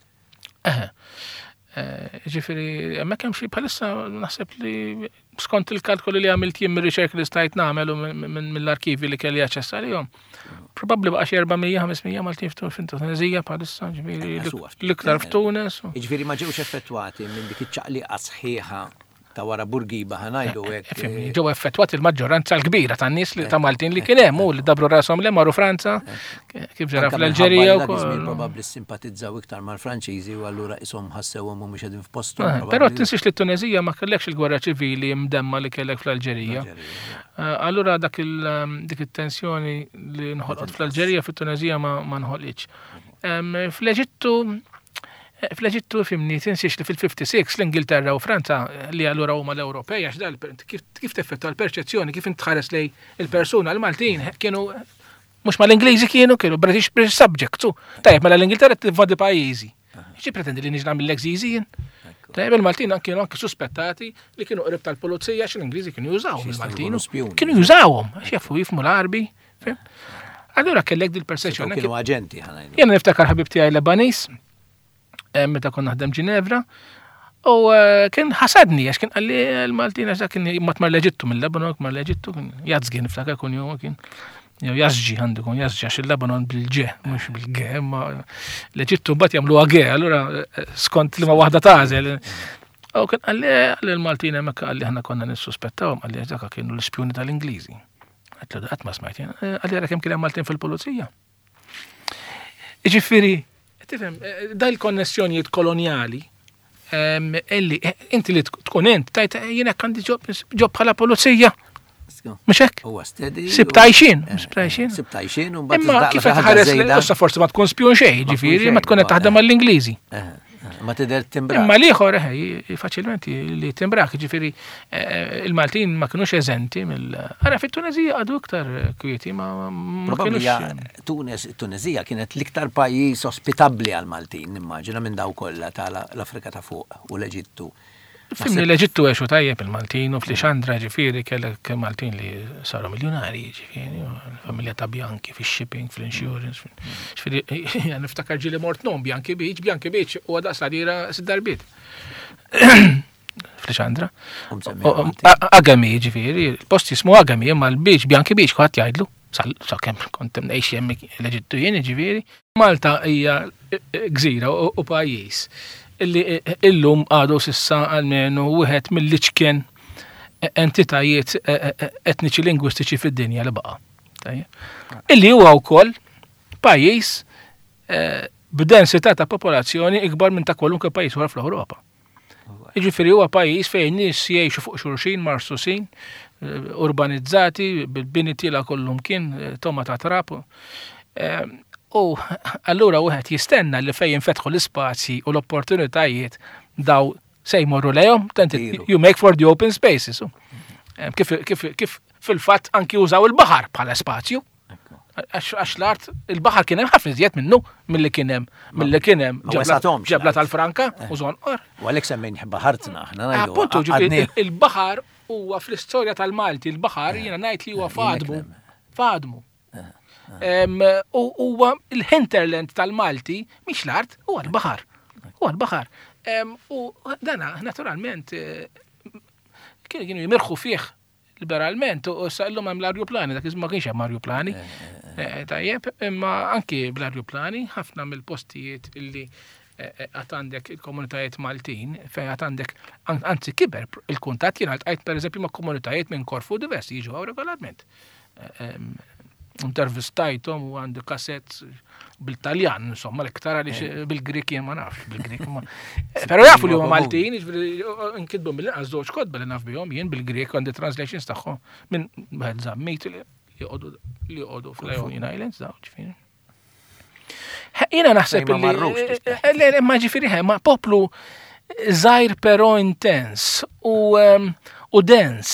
Ġifieri hemmhekk hemm xi bħalissa naħseb li skont il-kalkoli li għamilt jien mir-riċerk li stajt nagħmel mill-arkivi li kelli aċċess għalihom. Probabbli baqa' xi erba' ħames mija Maltin f'Tunezija bħalissa ġifieri l-iktar f'Tunis. Jiġifieri ma ġewx effettwati minn dik iċ-ċaqliqa sħiħa ta' wara Burgiba ħanajdu hekk. Ġew effettwat il-maġġoranza l-kbira tan-nies li ta' Maltin li kien hemm u li dabru rashom li marru Franza kif ġara fl-Alġerija wkoll. Probabbli simpatizzaw iktar mal-Franċiżi u allura qishom ħassewhom mhumiex qegħdin f'posthom. Però tinsix li t-Tunezija ma kellekx il-gwerra ċivili mdemma li kellek fl-Alġerija. Allura dak dik it-tensjoni li nħolqot fl-Alġerija fit-Tunezija ma nħolqitx. Fl-Eġittu Fl-Eġittu fimni tinsiex li fil-fifty-six l-Ingilterra u Franza li allura huma l-Ewropej għax dal kif teffettwa l-perċezzjoni kif intħares lej il-persuna l-Maltin kienu mhux mal-Ingliżi kienu kienu British British subject su. Tajjeb mela l-Ingilterra tivvadi pajjiżi. Xi pretendi li niġna mill-Eżiżi jien? Tajjeb il-Maltin kienu anke suspettati li kienu qrib tal-pulizija għax l-Ingliżi kienu jużawhom il-Maltin. Kienu jużawhom għax jafu jifmu l-Arbi. Allura kellek dil-perċezzjoni. Kienu aġenti ħanajdu. Jiena niftakar ħabib tiegħi Lebanis meta konna naħdem Ġinevra, u kien ħasadni għax kien qalli l-Maltin għax kien mat mar l-Eġittu mill-Lebanon, mar l-Eġittu kien jażgi niftakar kun jew kien jew jażġi għandu kun jażġi għax il-Lebanon bil-ġe, mhux bil-ge, ma l-Eġittu mbagħad jagħmluha ge, allura skont li ma waħda tażel. U kien qalli l-Maltin hemmhekk qalli aħna konna nissuspettawhom qalli dak kienu l-ispjuni tal-Ingliżi. Għatlu qatt ma smajt jien, qalli ara kemm kien hemm Maltin fil-pulizija. Jiġifieri tifhem, da l-konnessjonijiet koloniali, illi inti li tkun int, tajt jiena għandi ġob bħala pulizija. Mhux hekk? Huwa stedi. Sibtajxin, sibtajxin. Sibtajxin u Imma kif qed tħares issa forsi ma tkun spjun xejn, ġifieri ma tkun qed taħdem mal-Ingliżi. Ma tidher timbrak. Imma l-ieħor faċilment li timbrak, ġifieri il-Maltin ma kinux eżenti mill. Ara fit-Tunezija għadu iktar kwieti ma kienux. Tunes, Tunezija kienet l-iktar pajjiż ospitabbli għal-Maltin, nimmaġina minn daw kollha tal-Afrika ta' fuq u l-Eġittu. Fimni l-Eġittu għexu tajjeb il-Maltin u fl-Xandra ġifieri kellek Maltin li saru miljonari ġifieri, familja ta' Bianchi fix-shipping, fl-insurance. Ġifieri niftakar ġieli mort nom Bianchi Beach, Bianchi Beach u għada sadira sid-darbiet. Fl-Xandra. Agami ġifieri, il-post jismu Agami, imma l-beach Bianchi Beach kuħat jgħidlu. Sa' kem kontem nejx jemmi l-Eġittu jien ġifieri. Malta hija gżira u pajjiż illi illum għadu sissa għalmenu wieħed mill-liċkien entitajiet etniċi lingwistiċi fid-dinja li baqa. Illi huwa wkoll pajjiż b'densità ta' popolazzjoni ikbar minn ta' kwalunkwe pajjiż wara fl-Ewropa. Jiġifieri huwa pajjiż fejn nies jgħixu fuq xulxin marsusin, urbanizzati, bil-bini tiela kollhom kien toma ta' trap. U allura wieħed jistenna li fejn jinfetħu l-ispazji u l-opportunitajiet daw se jmorru lejhom, you make for the open spaces. Kif fil-fatt anki użaw il-baħar bħala spazju. Għax l-art il-baħar kien hemm ħafna iżjed minnu milli kien hemm milli kien hemm ġebla tal-Franka u żonqor. U għalhekk semmejn baħartna aħna ngħidu. Appuntu il-baħar huwa fl-istorja tal-Malti, il-baħar jiena ngħid li huwa fadmu. Fadmu. U huwa il-hinterland tal-Malti mhix l-art, huwa l-baħar. Huwa l-baħar. U dana naturalment kienu jimirħu fih liberalment u sallhom hemm l-arjuplani, dak ma kienx hemm arjuplani. Tajjeb, imma anki bl-arjuplani ħafna mill-postijiet illi għat għandek il-komunitajiet Maltin, fejn għat għandek anzi kiber il-kuntatt jiena għajt pereżempju ma' komunitajiet minn Korfu diversi jiġu għaw regolarment. Intervistajtom u għandu kassett bil-Taljan, insomma, l-iktar għalix bil-Grik jen ma nafx, bil-Grik ma. Pero jafu li huma Maltin, nkidbu mill-inqas żewġ kodba li naf bihom jien bil-Grik għandi translations tagħhom minn bħed żammejt li jqogħdu fl-Ionian Islands daw ġifieri. Jiena naħseb li ma ġifieri ma poplu żgħir però intens u dens.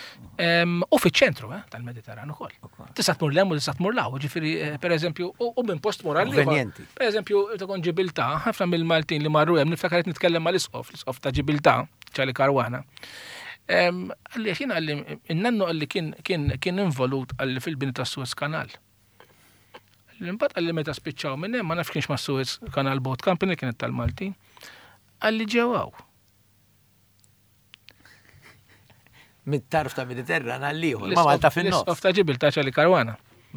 U fiċ-ċentru tal-Mediterran ukoll. Tista' tmur lem u tista' tmur law, ġifieri pereżempju u minn post morali. Pereżempju tkun Ġibilta, ħafna mill-Maltin li marru hemm niftakar qed nitkellem mal-isqof, l-isqof ta' Ġibilta, ċali Karwana. Għalli jien għalli innannu għalli kien involut għalli fil-bini tas-Suez Kanal. L-imbagħad għalli meta spiċċaw minn hemm ma nafx kienx ma' Suez Canal Boat Company kienet tal-Maltin. Għalli ġewwaw. Mit-tarf ta' Mediterran għal-liħu, ma Malta fin-nofs. L-isqof ta' Ġibilta ċali Karwana.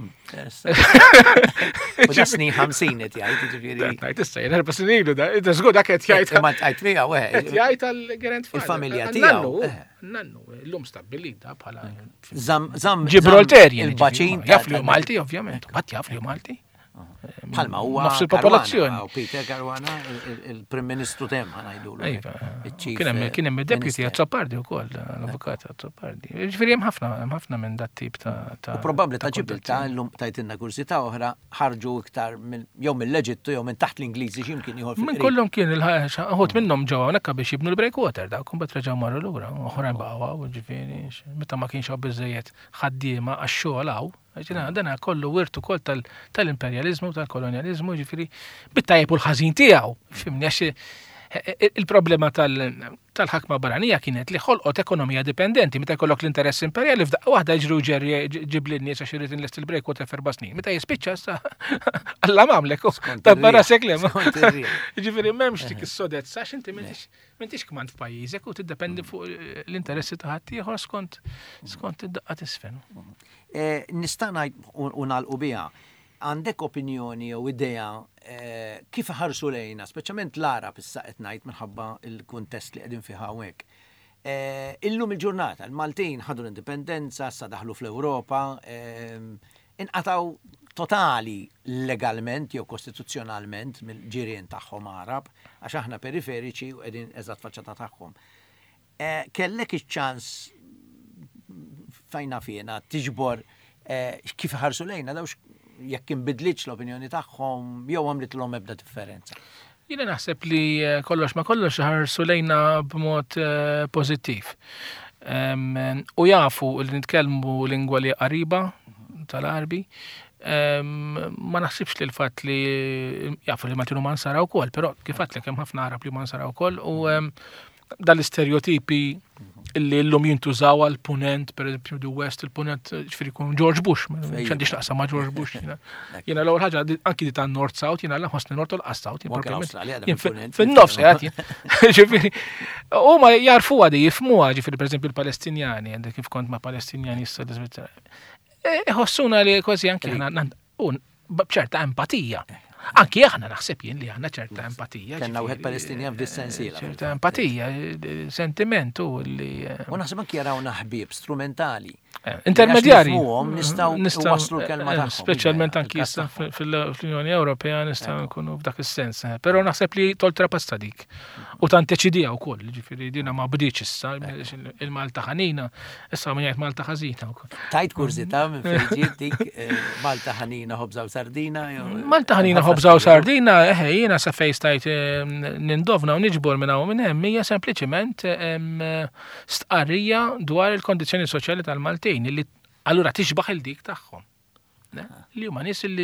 U ta' snin ħamsin qed jgħid, jiġifieri. Ngħid issa jien erba' snin ilu da, ita żgur dak qed jgħid. Ma tgħid miegħu weħed. Qed jgħid tal-grandfather. Il-familja tiegħu. Nannu, llum stabbilita bħala Żamm Gibraltarian. Il-baċin. Jaf li Malti ovvjament. Qatt jaf li Malti. Bħalma huwa nofs il-popolazzjoni. Peter Caruana, il-Prim Ministru temm ħanajdulu. Kien hemm id-deputy Azzopardi wkoll, l-avukat Azzopardi. Ġifieri hemm ħafna hemm ħafna minn dat tip ta' ta' U probabbli ta' ġibilta llum tajtilna kursità oħra ħarġu iktar minn jew mill-Eġittu jew minn taħt l-Ingliżi x'imkien ieħor Minn kollhom kien il-ħaħut minnhom ġew hawnhekk biex jibnu l-breakwater dawk imbagħad reġgħu marru lura, oħrajn baqgħu ġifieri meta ma kienx hawn biżejjed ħaddiema għax-xogħol hawn. Ġina, dana kollu wirtu kol tal-imperializmu, tal-kolonializmu, ġifiri, bittajib u l-ħazin tijaw. Fimni, għax il-problema tal-ħakma barranija kienet li ħolqot ekonomija dipendenti, meta jkollok l-interess imperiali f'daqqa waħda ġru ġerri ġib l-nies għax irrid inlest il-break u ferba snin. Meta jispiċċa sa Alla mamlek, ta' barra seklem. Ġifiri, memx dik is-sodet, sax inti m'intix kmand f'pajjiżek u tiddependi fuq l-interessi ta' ħaddieħor skont skont id-daqqa tisfenu. Nista' ngħid u nagħlqu biha, għandek opinjoni jew idea kif ħarsu lejna, speċjalment l-Arab issa qed ngħid minħabba l-kuntest li qegħdin fih hawnhekk. Illum il-ġurnata, l-Maltin ħadu l-indipendenza, issa daħlu fl-Ewropa, inqataw totali legalment jew kostituzzjonalment mill-ġirien tagħhom Arab, għax aħna periferiċi u qegħdin eżatt faċċata tagħhom. Kellek iċ-ċans fejna fjena tiġbor kif ħarsu lejna dawx jekk inbidlitx l-opinjoni tagħhom jew għamlitlhom ebda differenza. Jiena naħseb li kollox ma kollox ħarsu lejna b'mod pożittiv. U jafu li nitkellmu lingwa li qariba tal-Arbi, ma naħsibx li l-fatt li jafu li Maltin huma nsara wkoll, però kif għadlek hemm ħafna Arab li huma nsara wkoll u dal-istereotipi illi l-lum jintużaw għal-punent, per esempio, du West, il-punent, ġifiri kun George Bush, ċandix laqsa ma George Bush. Jena l-għol ħagġa, anki di ta' North-South, jena l-ħosni North u l-South. Fin-nofs, għati. Ġifiri, u ma jarfu għadi, jifmu għadi, ġifiri, per esempio, il-Palestinjani, għandi kif kont ma Palestinjani jissa d-Svizzera. Ħossuna li kważi anki ħana, bċerta empatija. Anki aħna naħseb jien li aħna ċerta empatija. Kenna wieħed Palestinjan f'dis-sensiela. ċerta empatija, sentimentu li. U naħseb anki jarawna ħbieb strumentali. Intermedjari. Nistgħu waslu l-kelma tagħhom. Speċjalment anki issa fl-Unjoni Ewropea nistgħu nkunu f'dak is-sens. Però naħseb li toltrapassa dik. U tanteċidija wkoll, ġifieri dina ma bdietx issa il-Malta ħanina, issa ma jgħid Malta ħażina wkoll. Tajt kurzita minn fejn dik Malta ħanina ħobża u sardina. Malta ħanina ħobża u sardina, eħe jiena sa fejn stajt nindovna u niġbor minn hawn minn hemm hija sempliċement stqarrija dwar il-kondizzjoni soċjali tal-Maltin li allura tixbaħ il-dik tagħhom. Li huma nies li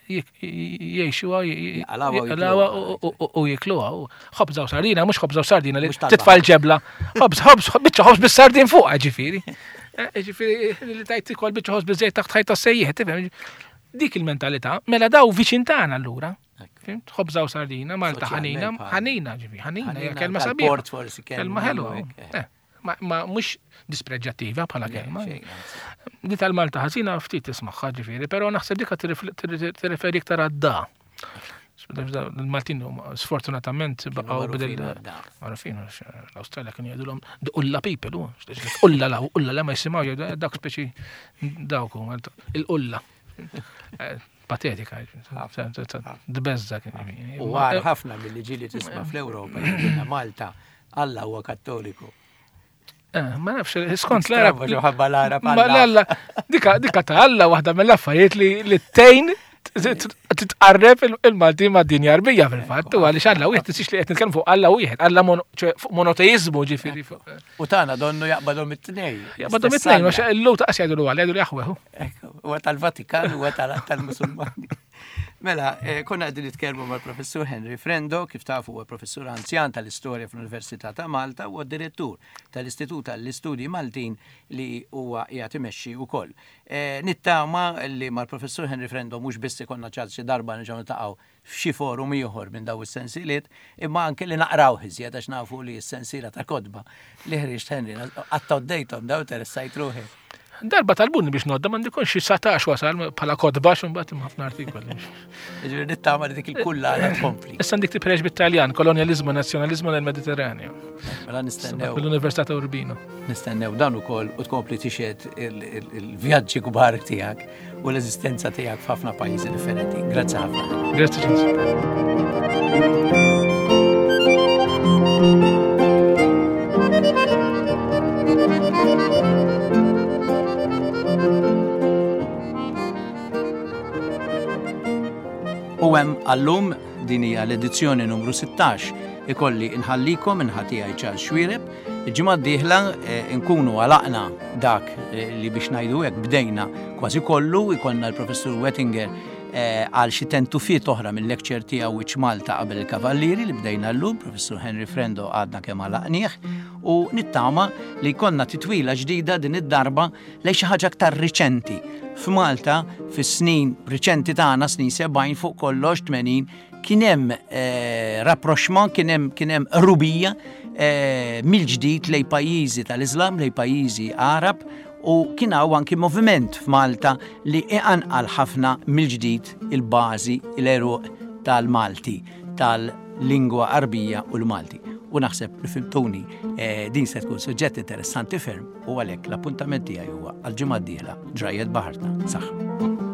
jiexuwa jgħalawa u jikluwa. Xobza u sardina, mux xobza u sardina li titfall ġebla. Xobza, bitċa xobz bis-sardin fuq, ġifiri. Ġifiri, li tajt tikol bitċa xobz bis-zejt taħt ħajta sejjiet. Dik il-mentalità, mela daw viċintana allura. Xobza u sardina, Malta ħanina, ħanina ġifiri, ħanina, kelma sabiħa. Kelma ħelwa. Ma mux dispreġġattiva bħala kelma. Di tal-Malta ħażina ftit tismaħħa ġifieri, però naħseb dikha tirreferi iktar għad-da. Il-Maltin sfortunatament baqgħu bidel għarfin l-Awstralja kienu jgħidulhom ulla people, ulla la ulla la ma jisimgħu dak speċi dawk il-ulla. Patetika. Dbeżza kien. U għar ħafna milli ġieli tisma' fl-Ewropa Malta Alla huwa Kattoliku. Ma nafx, skont l-Arab. l-Arab. Ma l-Alla, dika ta' Alla waħda mill-affarijiet li t-tejn titqarreb il-Maltin ma' dinja arbija fil-fatt, u għaliex Alla wieħed tisix li qed nitkellem fuq Alla wieħed, Alla monoteizmu ġifieri. U tagħna donnu jaqbadhom it-tnejn. Jaqbadhom it-tnejn, għax il-lu ta' qas jgħidu għal jgħidu li jaħweħu. Huwa tal-Vatikan huwa tal-Musulmani. Mela, konna għedin nitkellmu mal-professur Henry Frendo, kif tafu huwa professur anzjan tal-istorja fl-Università ta' Malta u direttur tal-Istitut tal-Istudji Maltin li huwa qiegħed imexxi wkoll. Nittama li mal-professur Henry Frendo mhux biss ikollna ċans xi darba nerġgħu niltaqgħu f'xi forum ieħor minn daw is-sensieliet, imma anke li naqraw iżjed għax nafu li s-sensiela ta' kodba li ħriġt Henry qatta għoddejthom daw interessajt ruħi. Darba tal-bunni biex nodda ma ndikun xi satax wasal bħala kodba x'imbagħad hemm ħafna artikoli. Jiġri nittama li dik il-kulla tkompli. Issa ndik tipreġ bit-Taljan, kolonjaliżmu, nazzjonaliżmu nel-Mediterraneo. Mela nistennew. Fl-Università ta' Urbino. Nistennew dan ukoll u tkompli tixed il-vjaġġi kbar tiegħek u l-eżistenza tiegħek f'ħafna pajjiżi differenti. Grazzi ħafna. Grazzi ċans. U hemm għallum din hija l-edizzjoni numru sittax ikolli inħallikom inħatija Charles Xwireb. Il-ġimgħa d-dieħla nkunu għalaqna dak li biex ngħidu hekk bdejna kważi kollu, ikollna l-Professur Wettinger għal xi tentufiet oħra mill-lecture tiegħu wiċċ Malta qabel il-Kavallieri li bdejna llum, Professur Henry Frendo għadna kemm għalaqnieh, u nittama li jkollna titwila ġdida din id-darba lejn xi ħaġa aktar riċenti. F'Malta, fis-snin riċenti tagħna, snin sebgħin fuq kollox tmenin, kien hemm rapproxman, kien hemm kien hemm rubija mill-ġdid lejn pajjiżi tal-Iżlam, lejn pajjiżi Arab, u kien hawn anki moviment f'Malta li iqanqal ħafna mill-ġdid il-bażi il-eruq tal-Malti, tal-lingwa Arbija u l-Malti. U naħseb li fil-tuni din se tkun suġġett interessanti ferm u għalhekk l-appuntament tiegħi huwa għal-ġimgħa d-dieħla ġrajiet Baħartna. Saħħa.